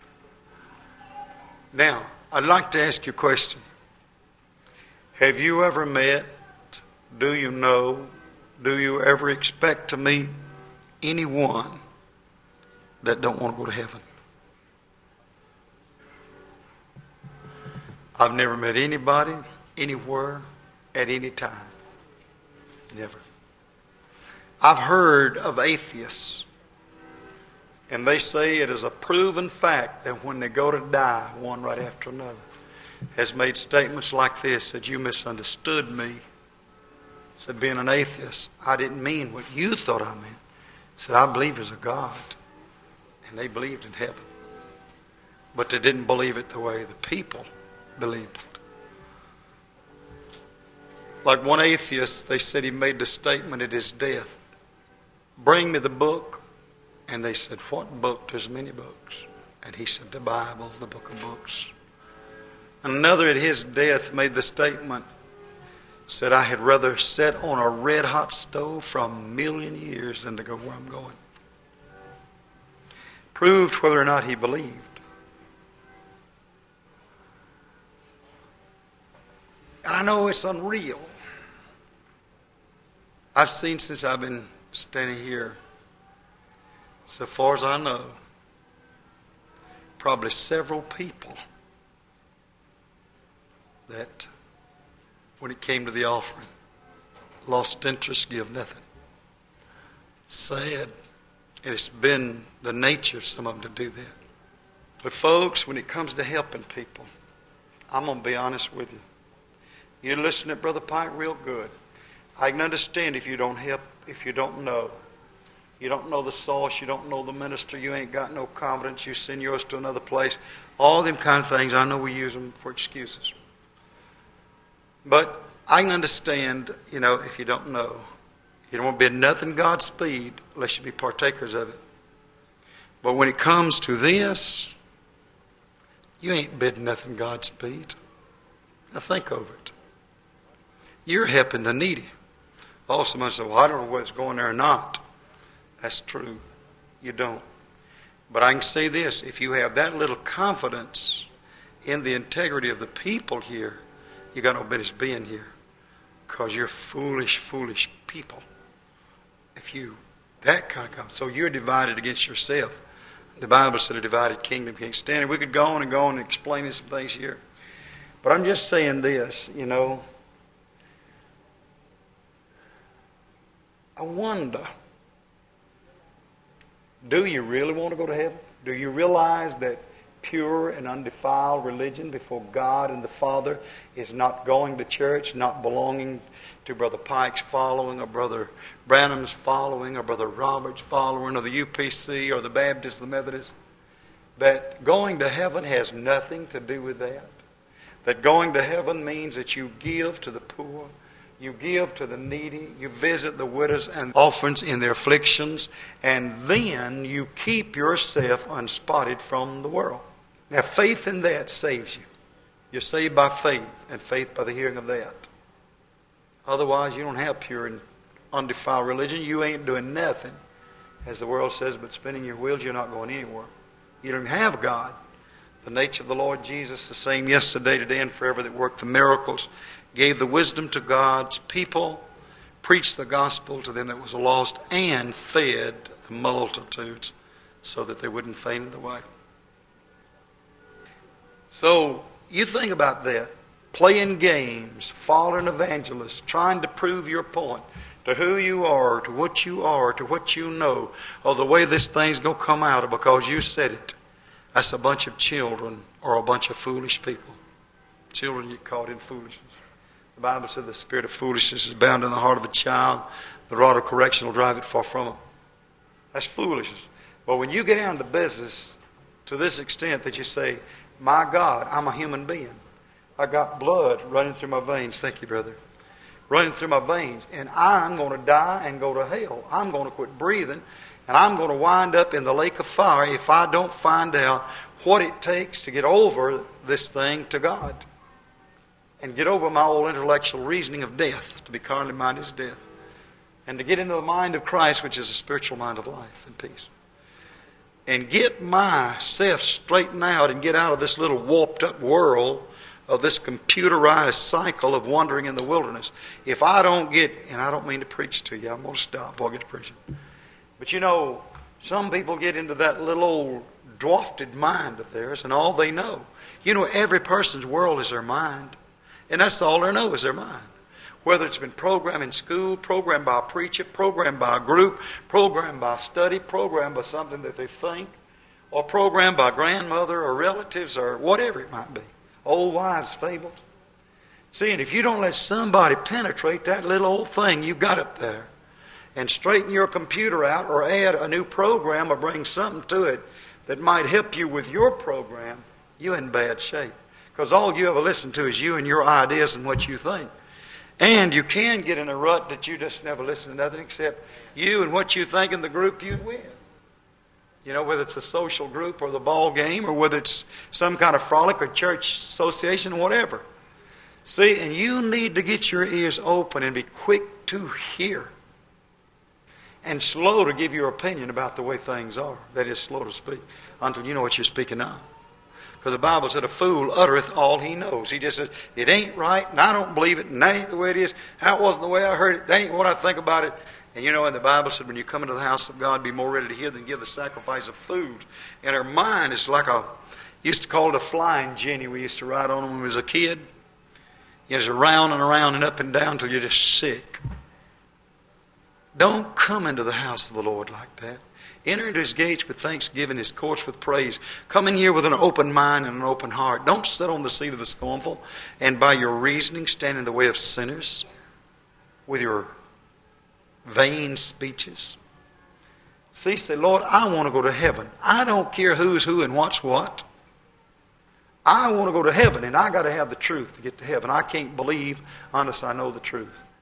Now, I'd like to ask you a question. Have you ever met, do you know, do you ever expect to meet anyone that don't want to go to heaven? I've never met anybody, anywhere, at any time. Never. I've heard of atheists, and they say it is a proven fact that when they go to die, one right after another, has made statements like this, that you misunderstood me. Said, being an atheist, I didn't mean what you thought I meant. Said, I believe there's a God. And they believed in heaven. But they didn't believe it the way the people believed it. Like one atheist, they said he made the statement at his death, bring me the book. And they said, what book? There's many books. And he said, the Bible, the book of books. And another at his death made the statement, said, I had rather sit on a red hot stove for 1,000,000 years than to go where I'm going. Proved whether or not he believed. And I know it's unreal. I've seen since I've been standing here, so far as I know, probably several people that, when it came to the offering, lost interest, give nothing. Sad. It's been the nature of some of them to do that. But folks, when it comes to helping people, I'm going to be honest with you. You listen to Brother Pike real good. I can understand if you don't help, if you don't know. You don't know the source, you don't know the minister, you ain't got no confidence, you send yours to another place. All them kind of things, I know we use them for excuses. But I can understand, if you don't know. You don't want to bid nothing Godspeed unless you be partakers of it. But when it comes to this, you ain't bidding nothing Godspeed. Now think over it. You're helping the needy. Oh, somebody said, well, I don't know whether it's going there or not. That's true. You don't. But I can say this, if you have that little confidence in the integrity of the people here, you got no business being here. Because you're foolish, foolish people. That kind of confidence. So you're divided against yourself. The Bible said a divided kingdom can't stand it. We could go on and explain some things here. But I'm just saying this, I wonder, do you really want to go to heaven? Do you realize that pure and undefiled religion before God and the Father is not going to church, not belonging to Brother Pike's following or Brother Branham's following or Brother Robert's following or the UPC or the Baptist, the Methodist? That going to heaven has nothing to do with that. That going to heaven means that you give to the poor, you give to the needy, you visit the widows and orphans in their afflictions, and then you keep yourself unspotted from the world. Now, faith in that saves you. You're saved by faith, and faith by the hearing of that. Otherwise, you don't have pure and undefiled religion. You ain't doing nothing, as the world says, but spinning your wheels. You're not going anywhere. You don't have God. The nature of the Lord Jesus, the same yesterday, today, and forever, that worked the miracles, gave the wisdom to God's people, preached the gospel to them that was lost, and fed the multitudes so that they wouldn't faint in the way. So you think about that. Playing games, following evangelists, trying to prove your point to who you are, to what you know, or the way this thing's going to come out because you said it. That's a bunch of children or a bunch of foolish people. Children get caught in foolishness. The Bible said the spirit of foolishness is bound in the heart of a child. The rod of correction will drive it far from him. That's foolishness. But when you get down to business to this extent that you say, my God, I'm a human being. I got blood running through my veins. Thank you, brother. Running through my veins. And I'm going to die and go to hell. I'm going to quit breathing. And I'm going to wind up in the lake of fire if I don't find out what it takes to get over this thing to God. And get over my old intellectual reasoning of death. To be carnally minded is death. And to get into the mind of Christ, which is a spiritual mind of life and peace. And get myself straightened out and get out of this little warped up world of this computerized cycle of wandering in the wilderness. If I don't get, and I don't mean to preach to you, I'm going to stop before I get to preaching. But you know, some people get into that little old dwarfed mind of theirs and all they know. You know, every person's world is their mind. And that's all they know is their mind. Whether it's been programmed in school, programmed by a preacher, programmed by a group, programmed by study, programmed by something that they think, or programmed by grandmother or relatives or whatever it might be. Old wives' fables. See, and if you don't let somebody penetrate that little old thing you got up there and straighten your computer out or add a new program or bring something to it that might help you with your program, you're in bad shape. Because all you ever listen to is you and your ideas and what you think. And you can get in a rut that you just never listen to nothing except you and what you think in the group you're with. You know, whether it's a social group or the ball game or whether it's some kind of frolic or church association or whatever. See, and you need to get your ears open and be quick to hear. And slow to give your opinion about the way things are. That is, slow to speak until you know what you're speaking of. Because the Bible said a fool uttereth all he knows. He just says, it ain't right, and I don't believe it, and that ain't the way it is. That wasn't the way I heard it. That ain't what I think about it. And you know, and the Bible said when you come into the house of God, be more ready to hear than give the sacrifice of food. And our mind is like used to call it a flying Jenny. We used to ride on them when we was a kid. You just around and around and up and down until you're just sick. Don't come into the house of the Lord like that. Enter into his gates with thanksgiving, his courts with praise. Come in here with an open mind and an open heart. Don't sit on the seat of the scornful and by your reasoning stand in the way of sinners with your vain speeches. See, say, Lord, I want to go to heaven. I don't care who's who and what's what. I want to go to heaven, and I got to have the truth to get to heaven. I can't believe unless I know the truth.